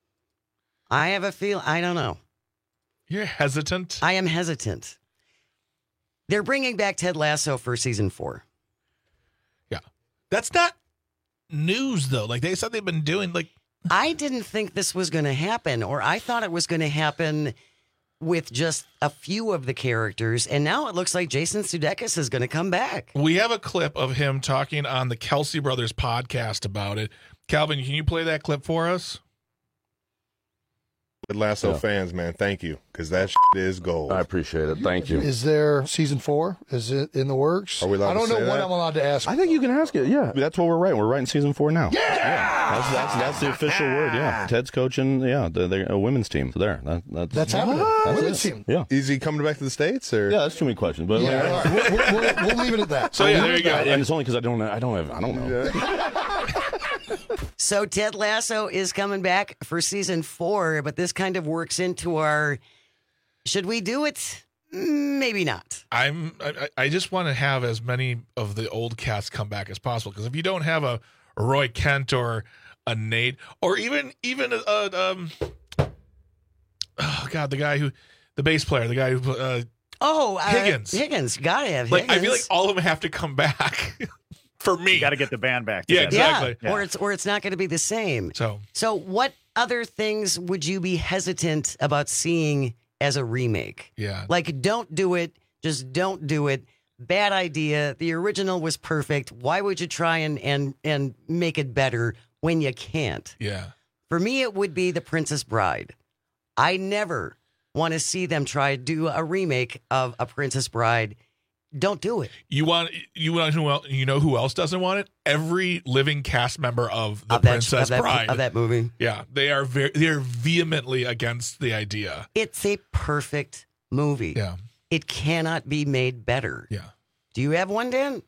I have a feel. I don't know. You're hesitant. I am hesitant. They're bringing back Ted Lasso for season four. Yeah. That's not news, though. Like they said they've been doing, like. I didn't think this was going to happen, or I thought it was going to happen with just a few of the characters. And now it looks like Jason Sudeikis is going to come back. We have a clip of him talking on the Kelsey Brothers podcast about it. Calvin, can you play that clip for us? Ted Lasso Yeah. fans, man, thank you, because that shit is gold. I appreciate it. Thank you. Is there season four? Is it in the works? Are we allowed I don't to know say what that? I'm allowed to ask. I think you can ask it. Yeah, that's what we're writing. We're writing season four now. Yeah, that's that's that's the official word. Yeah, Ted's coaching. Yeah, the, the a women's team. So there, that, that's That's happening. That's Women's it. team. Yeah, Is he coming back to the States, or? yeah. That's too many questions, but Yeah, all right. we'll, we'll, we'll, we'll leave it at that. So, We'll yeah, leave there it you at go. that. and it's only because I don't. I don't have. I don't know. So Ted Lasso is coming back for season four, but this kind of works into our, should we do it? Maybe not. I'm. I, I just want to have as many of the old cast come back as possible, because if you don't have a Roy Kent or a Nate or even even a, um, oh god, the guy who, the bass player, the guy who, uh, Oh, uh, Higgins. Higgins. Gotta have like Higgins. I feel like all of them have to come back for me. You got to get the band back. Yeah, together. exactly. Yeah, or it's or it's not going to be the same. So, So what other things would you be hesitant about seeing as a remake? yeah. Like, don't do it. Just don't do it. Bad idea. The original was perfect. Why would you try and and and make it better when you can't? Yeah. For me, it would be The Princess Bride. I never want to see them try to do a remake of A Princess Bride. Don't do it. You want you want who else, you know who else doesn't want it? Every living cast member of The Of that- Princess of that- Bride of that movie. Yeah, they are very they are vehemently against the idea. It's a perfect movie. Yeah. It cannot be made better. Yeah. Do you have one, Dan?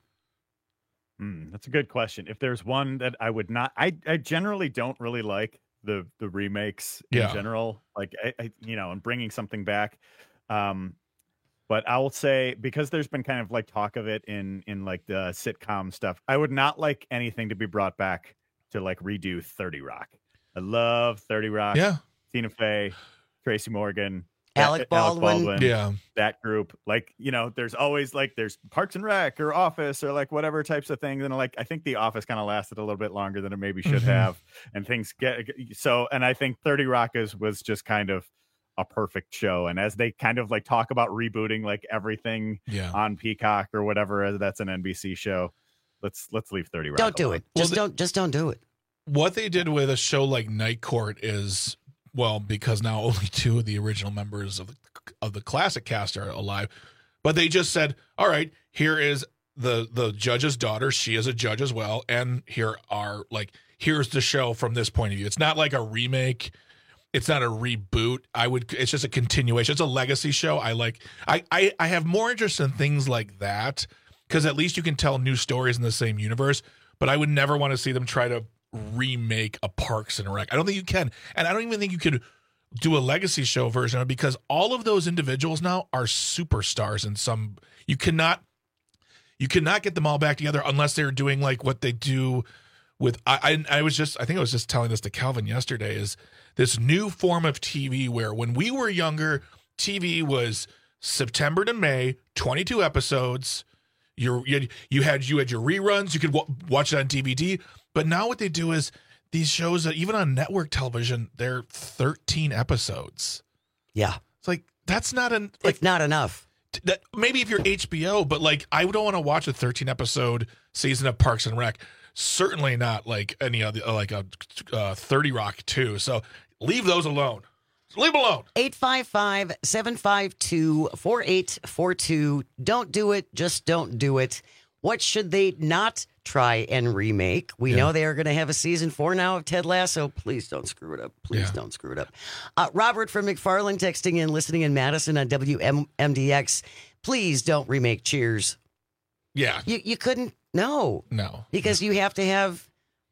Mm, that's a good question. If there's one that I would not, I, I generally don't really like the the remakes in Yeah. general. Like I, I, you know, and bringing something back. Um, but I will say, because there's been kind of like talk of it in in like the sitcom stuff, I would not like anything to be brought back to like redo thirty Rock. I love thirty Rock. Yeah. Tina Fey, Tracy Morgan, Alec Baldwin. Yeah. that group. Like, you know, there's always like there's Parks and Rec or Office or like whatever types of things. And like I think The Office kind of lasted a little bit longer than it maybe should Mhm. have. And things get so and I think thirty Rock is was just kind of a perfect show. And as they kind of like talk about rebooting like everything Yeah. on Peacock or whatever, that's an N B C show. Let's let's leave thirty Rock. Don't do alone. it. Just don't. Just don't do it. What they did with a show like Night Court is, well, because now only two of the original members of the, of the classic cast are alive, but they just said, all right, here is the the judge's daughter. She is a judge as well, and here are like here's the show from this point of view. It's not like a remake. It's not a reboot. I would. It's just a continuation. It's a legacy show. I like. I I, I have more interest in things like that because at least you can tell new stories in the same universe. But I would never want to see them try to remake a Parks and Rec. I don't think you can, and I don't even think you could do a legacy show version of it because all of those individuals now are superstars in some. You cannot. You cannot get them all back together unless they're doing like what they do with. I I, I was just. I think I was just telling this to Calvin yesterday. Is this new form of T V where when we were younger, T V was September to May, twenty-two episodes. You're, you had you had you had your reruns. You could w- watch it on D V D. But now what they do is these shows that even on network television, they're thirteen episodes. Yeah, it's like that's not an. Like, it's not enough. T- that, maybe if you're H B O, but like I don't want to watch a thirteen episode season of Parks and Rec. Certainly not like any other like a uh, thirty Rock too. So leave those alone. Leave them alone. eight five five, seven five two, four eight four two. Don't do it. Just don't do it. What should they not try and remake? We Yeah. know they are going to have a season four now of Ted Lasso. Please don't screw it up. Please Yeah. don't screw it up. Uh, Robert from McFarland texting in, listening in Madison on W M D X. Please don't remake Cheers. Yeah. You you couldn't. No. No. Because you have to have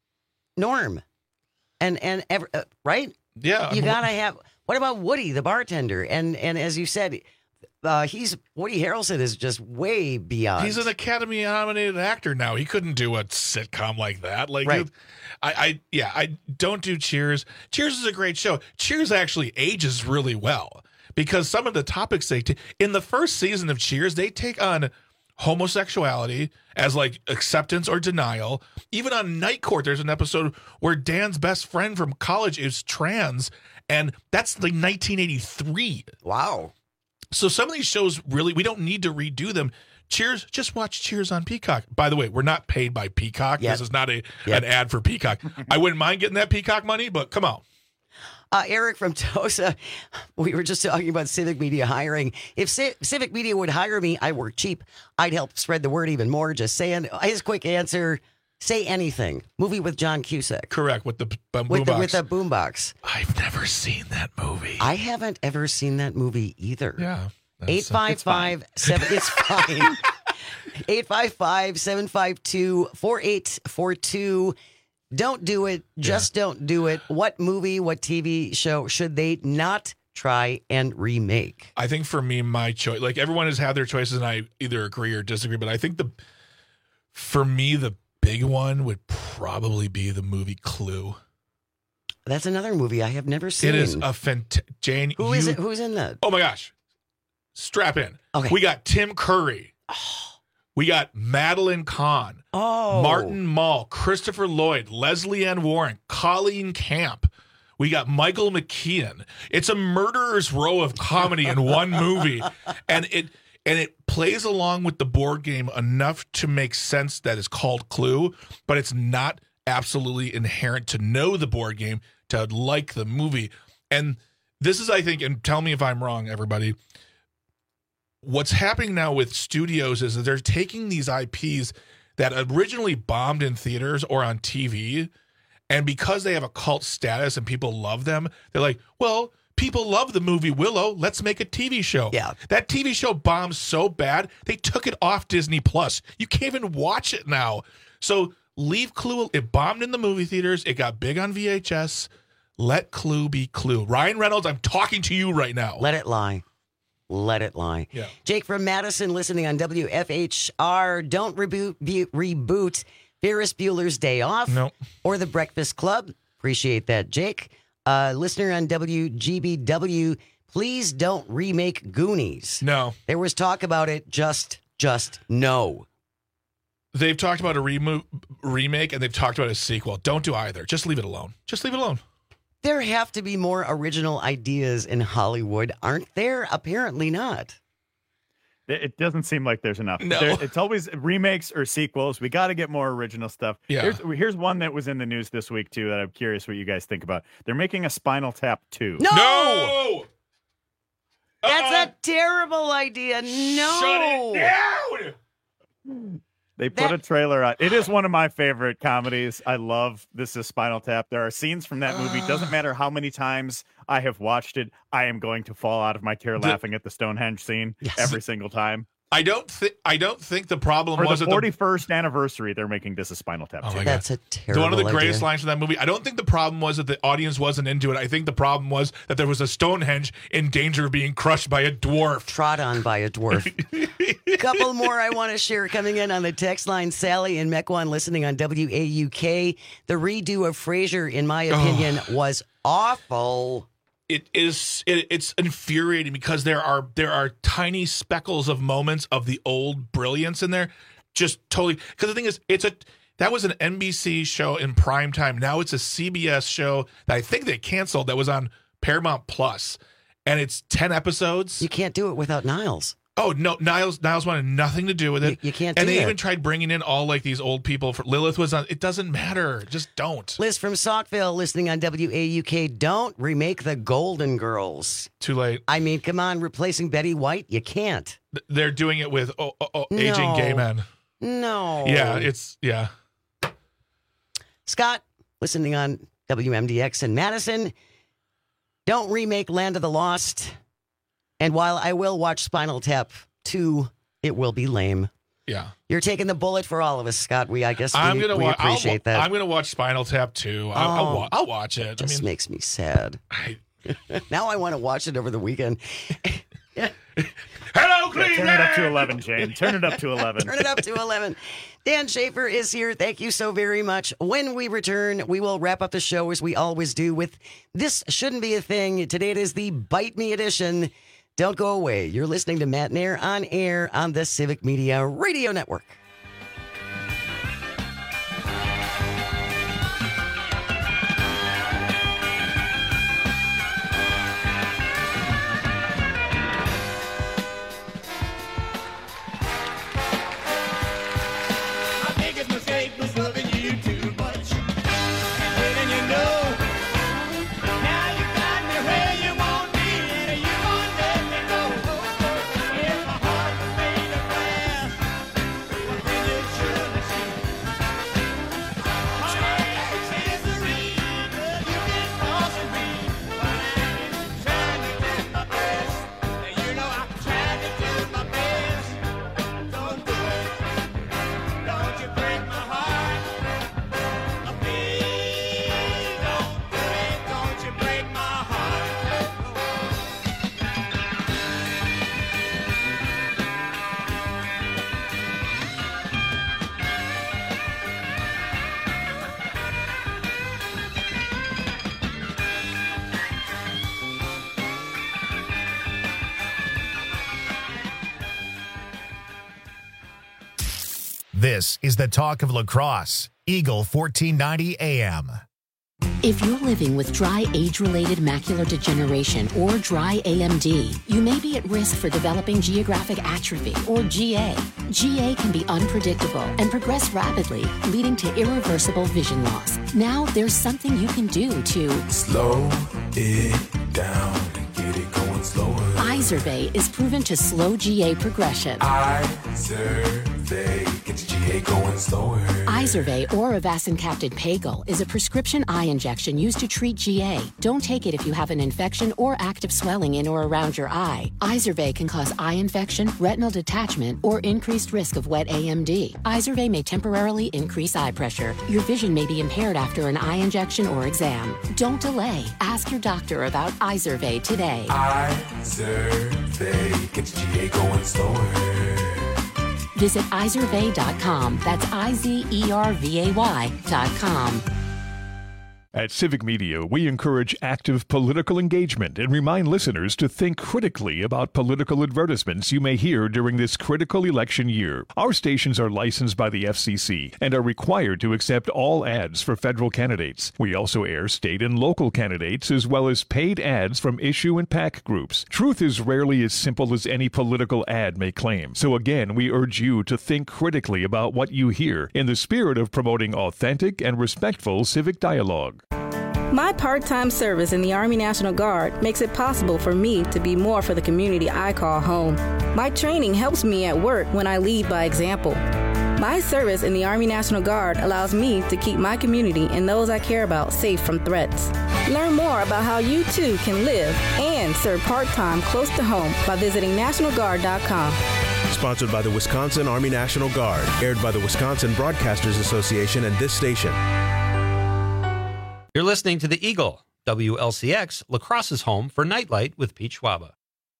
Norm. And, and ever, uh, right? Yeah. You I'm- got to have. What about Woody, the bartender? And and as you said, uh, he's Woody Harrelson is just way beyond. He's an Academy nominated actor now. He couldn't do a sitcom like that. Like, Right. you- I, I, yeah, I don't do Cheers. Cheers is a great show. Cheers actually ages really well because some of the topics they t- in the first season of Cheers, they take on homosexuality as like acceptance or denial. Even on Night Court, there's an episode where Dan's best friend from college is trans, and that's like nineteen eighty-three. Wow. So some of these shows really, we don't need to redo them. Cheers, just watch Cheers on Peacock. By the way, we're not paid by Peacock. Yep. This is not a Yep. an ad for Peacock. I wouldn't mind getting that Peacock money, but come on. Uh, Eric from Tosa, we were just talking about Civic Media hiring. If C- Civic Media would hire me, I work cheap. I'd help spread the word even more. Just saying. His quick answer, say anything. Movie with John Cusack. Correct, with the b- With the, boombox. with the boombox. I've never seen that movie. I haven't ever seen that movie either. Yeah. Eight five five seven. It's fine. Eight five five seven five two four eight four two. Don't do it. Just don't do it. What movie, what T V show should they not try and remake? I think for me, my choice, like everyone has had their choices, and I either agree or disagree. But I think the, for me, the big one would probably be the movie Clue. That's another movie I have never seen. It is a fant- Jane. Who you, is it? Who's in that? Oh my gosh. Strap in. Okay. We got Tim Curry. We got Madeline Kahn. Oh. Martin Mull, Christopher Lloyd, Leslie Ann Warren, Colleen Camp. We got Michael McKean. It's a murderer's row of comedy in one movie. And it and it plays along with the board game enough to make sense that it's called Clue, but it's not absolutely inherent to know the board game, to like the movie. And this is, I think, and tell me if I'm wrong, everybody, what's happening now with studios is that they're taking these I Ps that originally bombed in theaters or on T V, and because they have a cult status and people love them, they're like, well, people love the movie Willow. Let's make a T V show. Yeah. That T V show bombed so bad, they took it off Disney Plus. You can't even watch it now. So leave Clue. It bombed in the movie theaters. It got big on V H S. Let Clue be Clue. Ryan Reynolds, I'm talking to you right now. Let it lie. Let it lie. Yeah. Jake from Madison, listening on W F H R. Don't reboot, be, reboot Ferris Bueller's Day Off no. or The Breakfast Club. Appreciate that, Jake. Uh, listener on W G B W, please don't remake Goonies. No. There was talk about it. Just, just no. They've talked about a remo- remake and they've talked about a sequel. Don't do either. Just leave it alone. Just leave it alone. There have to be more original ideas in Hollywood, aren't there? Apparently not. It doesn't seem like there's enough. No. There, it's always remakes or sequels. We got to get more original stuff. Yeah. Here's, here's one that was in the news this week, too, that I'm curious what you guys think about. They're making a Spinal Tap two. No! No! That's uh, a terrible idea. No! Shut it down! They put That- a trailer out. It is one of my favorite comedies. I love This Is Spinal Tap. There are scenes from that movie. Doesn't matter how many times I have watched it, I am going to fall out of my chair laughing at the Stonehenge scene Yes. every single time. I don't think I don't think the problem For was the that the forty-first anniversary, they're making This Is Spinal Tap. Oh two. my God. That's a terrible one of the greatest idea. lines from that movie. I don't think the problem was that the audience wasn't into it. I think the problem was that there was a Stonehenge in danger of being crushed by a dwarf. Trod on by a dwarf. Couple more I want to share coming in on the text line. Sally in Mequon listening on W A U K. The redo of Frasier, in my opinion, was awful. It is it, it's infuriating because there are there are tiny speckles of moments of the old brilliance in there. Just totally, because the thing is, it's a that was an N B C show in prime time. Now it's a C B S show that I think they canceled that was on Paramount Plus, and it's ten episodes. You can't do it without Niles. Oh no, Niles Niles wanted nothing to do with it. You, you can't and do they that. even tried bringing in all like these old people. For Lilith was on. It doesn't matter. Just don't. Liz from Saukville listening on W A U K. Don't remake the Golden Girls. Too late. I mean, come on, replacing Betty White? You can't. They're doing it with oh, oh, oh, aging No. gay men. No. Yeah, it's yeah. Scott, listening on W M D X in Madison. Don't remake Land of the Lost. And while I will watch Spinal Tap two, it will be lame. Yeah. You're taking the bullet for all of us, Scott. We, I guess, we, I'm gonna we wa- I'll appreciate wa- that. I'm gonna watch Spinal Tap too. I'll, I'll, Oh. wa- I'll watch it. Just I mean, makes me sad. I, Now I want to watch it over the weekend. Hello, Yeah, turn it up to eleven, Jane. Turn it up to eleven. Turn it up to eleven. Dan Schaefer is here. Thank you so very much. When we return, we will wrap up the show as we always do with This Shouldn't Be a Thing. Today it is the Bite Me edition. Don't go away. You're listening to Matt Nair on air on the Civic Media Radio Network. My biggest mistake was loving you too much. And letting you know. Now you got me where you want me, and you won't let me go. If my heart was made of glass, well, then you should have seen. Heartache is the reason you get lost in me. But I'm trying to do my best. And you know I'm trying to do my best. Don't do it. Don't you break my heart. Oh, please don't do it. Don't you break my heart. This is the talk of lacrosse. Eagle fourteen ninety A M. If you're living with dry age-related macular degeneration or dry A M D, you may be at risk for developing geographic atrophy or G A. G A can be unpredictable and progress rapidly, leading to irreversible vision loss. Now there's something you can do to slow it down and get it going slower. Izervay is proven to slow G A progression. Izervay gets G A going slower. Izervay or avacincaptad pagel is a prescription eye injection used to treat G A. Don't take it if you have an infection or active swelling in or around your eye. Izervay can cause eye infection, retinal detachment, or increased risk of wet A M D. Izervay may temporarily increase eye pressure. Your vision may be impaired after an eye injection or exam. Don't delay. Ask your doctor about Izervay today. Izervay gets G A going slower. Visit Izervay dot com. That's I Z E R V A Y dot com. At Civic Media, we encourage active political engagement and remind listeners to think critically about political advertisements you may hear during this critical election year. Our stations are licensed by the F C C and are required to accept all ads for federal candidates. We also air state and local candidates as well as paid ads from issue and PAC groups. Truth is rarely as simple as any political ad may claim. So again, we urge you to think critically about what you hear in the spirit of promoting authentic and respectful civic dialogue. My part-time service in the Army National Guard makes it possible for me to be more for the community I call home. My training helps me at work when I lead by example. My service in the Army National Guard allows me to keep my community and those I care about safe from threats. Learn more about how you too can live and serve part-time close to home by visiting national guard dot com. Sponsored by the Wisconsin Army National Guard, aired by the Wisconsin Broadcasters Association and this station. You're listening to The Eagle, W L C X, La Crosse's home for Nightlight with Pete Schwaba.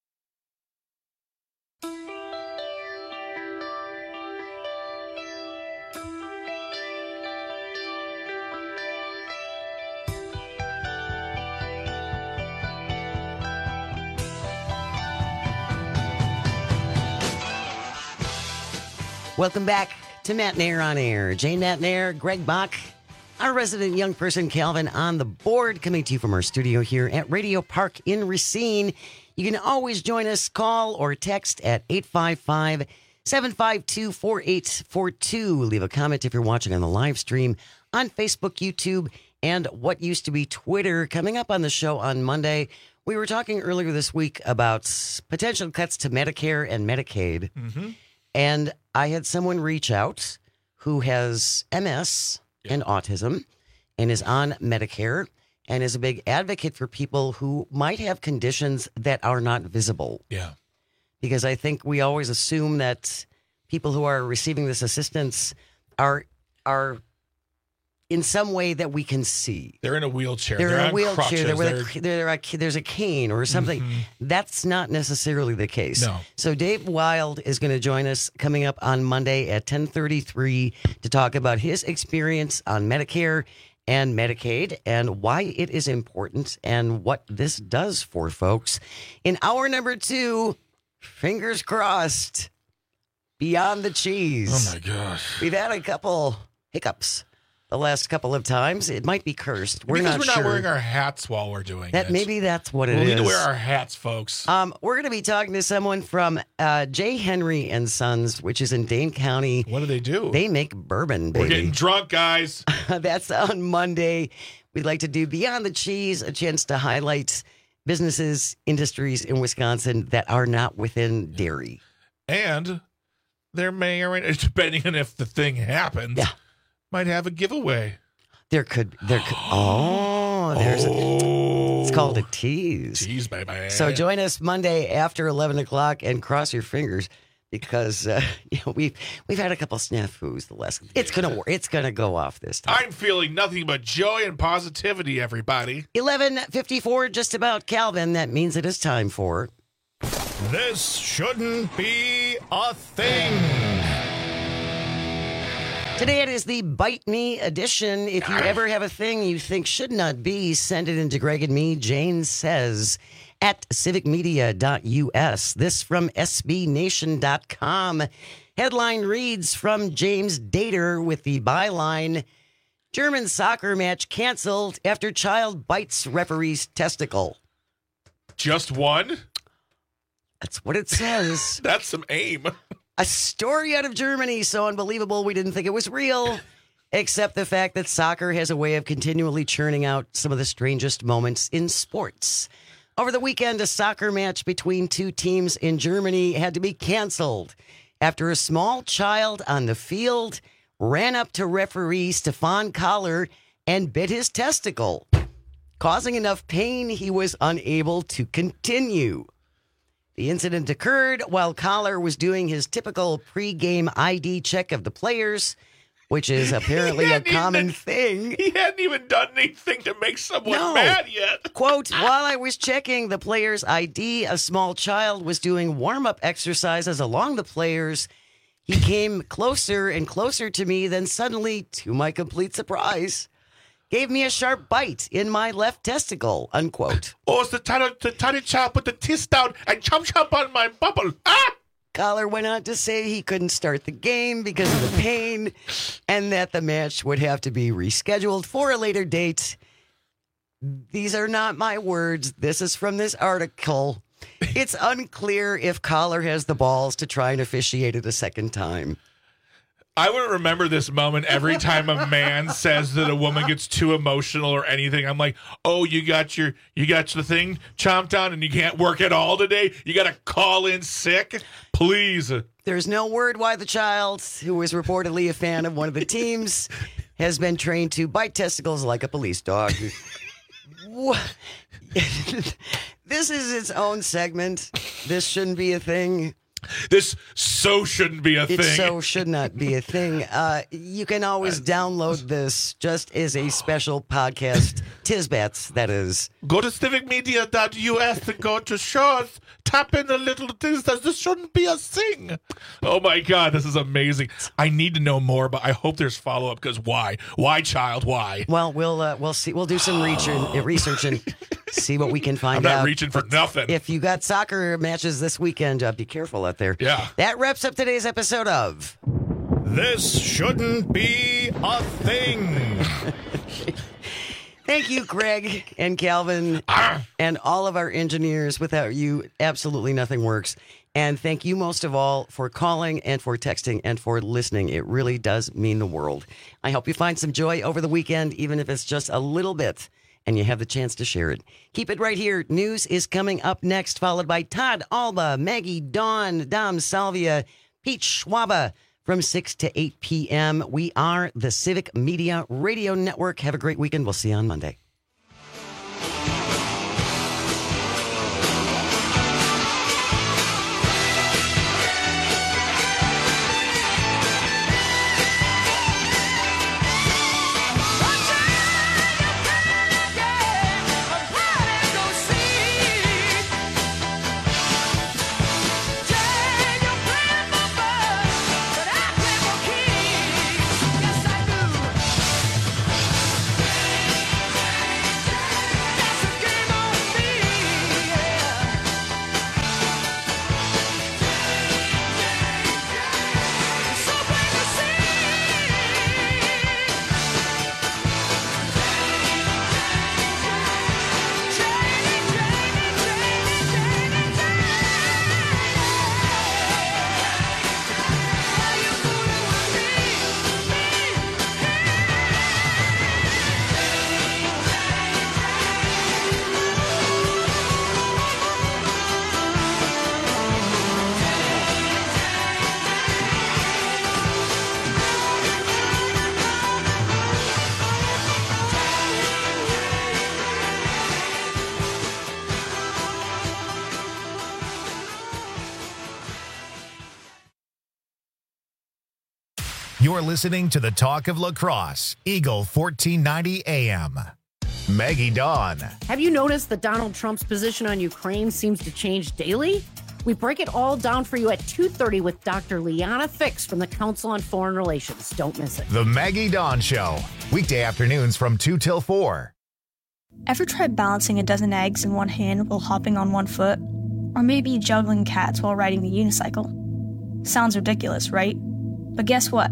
Welcome back to Matt Nair on Air. Jane Matt Nair, Greg Bach, our resident young person, Calvin, on the board, coming to you from our studio here at Radio Park in Racine. You can always join us, call or text at eight five five, seven five two, four eight four two. Leave a comment if you're watching on the live stream on Facebook, YouTube, and what used to be Twitter. Coming up on the show on Monday, we were talking earlier this week about potential cuts to Medicare and Medicaid. Mm-hmm. And I had someone reach out who has M S and autism and is on Medicare and is a big advocate for people who might have conditions that are not visible. Yeah. Because I think we always assume that people who are receiving this assistance are are in some way that we can see. They're in a wheelchair. They're, They're in a on wheelchair. crutches. They're with They're- a, they're a, there's a cane or something. Mhm. That's not necessarily the case. No. So Dave Wild is going to join us coming up on Monday at ten thirty-three to talk about his experience on Medicare and Medicaid and why it is important and what this does for folks. In hour number two, fingers crossed, Beyond the Cheese. Oh, my gosh. We've had a couple hiccups the last couple of times. It might be cursed. We're because not we're not sure. wearing our hats while we're doing that it. maybe that's what it we is. need to wear our hats, folks. Um, we're going to be talking to someone from uh, J. Henry and Sons, which is in Dane County. What do they do? They make bourbon, baby. We're getting drunk, guys. That's on Monday. We'd like to do Beyond the Cheese, a chance to highlight businesses, industries in Wisconsin that are not within dairy. And there may or may not, depending on if the thing happens, yeah. might have a giveaway. There could, there could, oh, there's, a, it's called a tease. Tease, baby. So join us Monday after eleven o'clock and cross your fingers because uh, you know, we've we've had a couple snafus the last. It's gonna work. It's gonna go off this time. I'm feeling nothing but joy and positivity, everybody. eleven fifty-four, just about, Calvin. That means it is time for. This shouldn't be a thing. Today it is the Bite Me edition. If you ever have a thing you think should not be, send it into Greg and me, Jane Says, at civic media dot U S. This from S B nation dot com. Headline reads from James Dater with the byline, German soccer match canceled after child bites referee's testicle. Just one? That's what it says. That's some aim. A story out of Germany so unbelievable we didn't think it was real, except the fact that soccer has a way of continually churning out some of the strangest moments in sports. Over the weekend, a soccer match between two teams in Germany had to be canceled after a small child on the field ran up to referee Stefan Kahler and bit his testicle, causing enough pain he was unable to continue. The incident occurred while Kahler was doing his typical pre-game I D check of the players, which is apparently a common even, thing. He hadn't even done anything to make someone No. mad yet. Quote, while I was checking the player's I D, a small child was doing warm-up exercises along the players. He came closer and closer to me, then suddenly, to my complete surprise, gave me a sharp bite in my left testicle, unquote. Oh, it's the tiny, the tiny child put the teeth down and chomp chomp on my bubble. Ah! Collar went on to say he couldn't start the game because of the pain and that the match would have to be rescheduled for a later date. These are not my words. This is from this article. It's unclear if Collar has the balls to try and officiate it a second time. I would remember this moment every time a man says that a woman gets too emotional or anything. I'm like, oh, you got your you got the thing chomped on and you can't work at all today? You got to call in sick? Please. There's no word why the child, who is reportedly a fan of one of the teams, has been trained to bite testicles like a police dog. What? This is its own segment. This shouldn't be a thing. This so shouldn't be a It thing. so should not be a thing. Uh, you can always download this just as a special podcast. Tisbats, that is. Go to civic media dot U S and go to shows. Tap in the little things that this shouldn't be a thing. Oh my God, this is amazing. I need to know more, but I hope there's follow up because why? Why, child? Why? Well, we'll uh, we'll see. We'll do some reach and, research and see what we can find I'm not out. reaching for nothing. If you got soccer matches this weekend, uh, be careful out there. Yeah. That wraps up today's episode of This Shouldn't Be a Thing. Thank you, Greg and Calvin, and all of our engineers. Without you, absolutely nothing works. And thank you most of all for calling and for texting and for listening. It really does mean the world. I hope you find some joy over the weekend, even if it's just a little bit, and you have the chance to share it. Keep it right here. News is coming up next, followed by Todd Alba, Maggie Dawn, Dom Salvia, Pete Schwaba. From six to eight p.m., we are the Civic Media Radio Network. Have a great weekend. We'll see you on Monday. You're listening to the Talk of Lacrosse, Eagle fourteen ninety A M. Maggie Dawn. Have you noticed that Donald Trump's position on Ukraine seems to change daily? We break it all down for you at two thirty with Doctor Liana Fix from the Council on Foreign Relations. Don't miss it. The Maggie Dawn Show, weekday afternoons from two till four. Ever tried balancing a dozen eggs in one hand while hopping on one foot? Or maybe juggling cats while riding the unicycle? Sounds ridiculous, right? But guess what?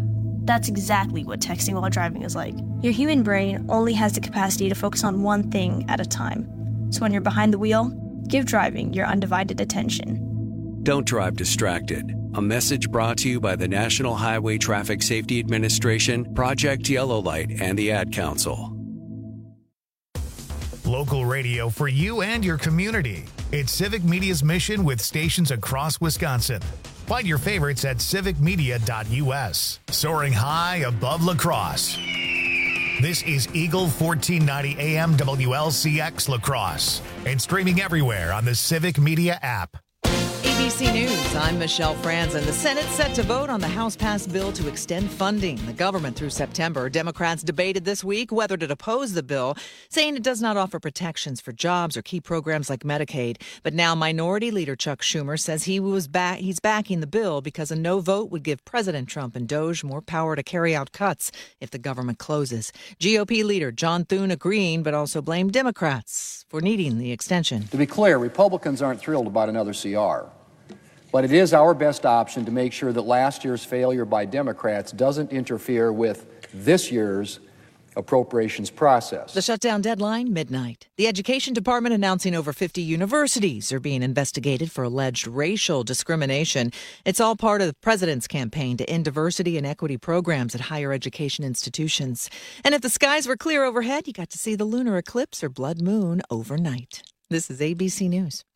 That's exactly what texting while driving is like. Your human brain only has the capacity to focus on one thing at a time. So when you're behind the wheel, give driving your undivided attention. Don't drive distracted. A message brought to you by the National Highway Traffic Safety Administration, Project Yellow Light, and the Ad Council. Local radio for you and your community. It's Civic Media's mission with stations across Wisconsin. Find your favorites at civic media dot u s. Soaring high above La Crosse. This is Eagle fourteen ninety A M W L C X La Crosse and streaming everywhere on the Civic Media app. A B C News, I'm Michelle Franzen. The Senate's set to vote on the House-passed bill to extend funding the government through September. Democrats debated this week whether to oppose the bill, saying it does not offer protections for jobs or key programs like Medicaid. But now Minority Leader Chuck Schumer says he was back, he's backing the bill because a no vote would give President Trump and DOJ more power to carry out cuts if the government closes. G O P leader John Thune agreeing, but also blamed Democrats for needing the extension. To be clear, Republicans aren't thrilled about another C R. But it is our best option to make sure that last year's failure by Democrats doesn't interfere with this year's appropriations process. The shutdown deadline, midnight. The Education Department announcing over fifty universities are being investigated for alleged racial discrimination. It's all part of the president's campaign to end diversity and equity programs at higher education institutions. And if the skies were clear overhead, you got to see the lunar eclipse or blood moon overnight. This is A B C News.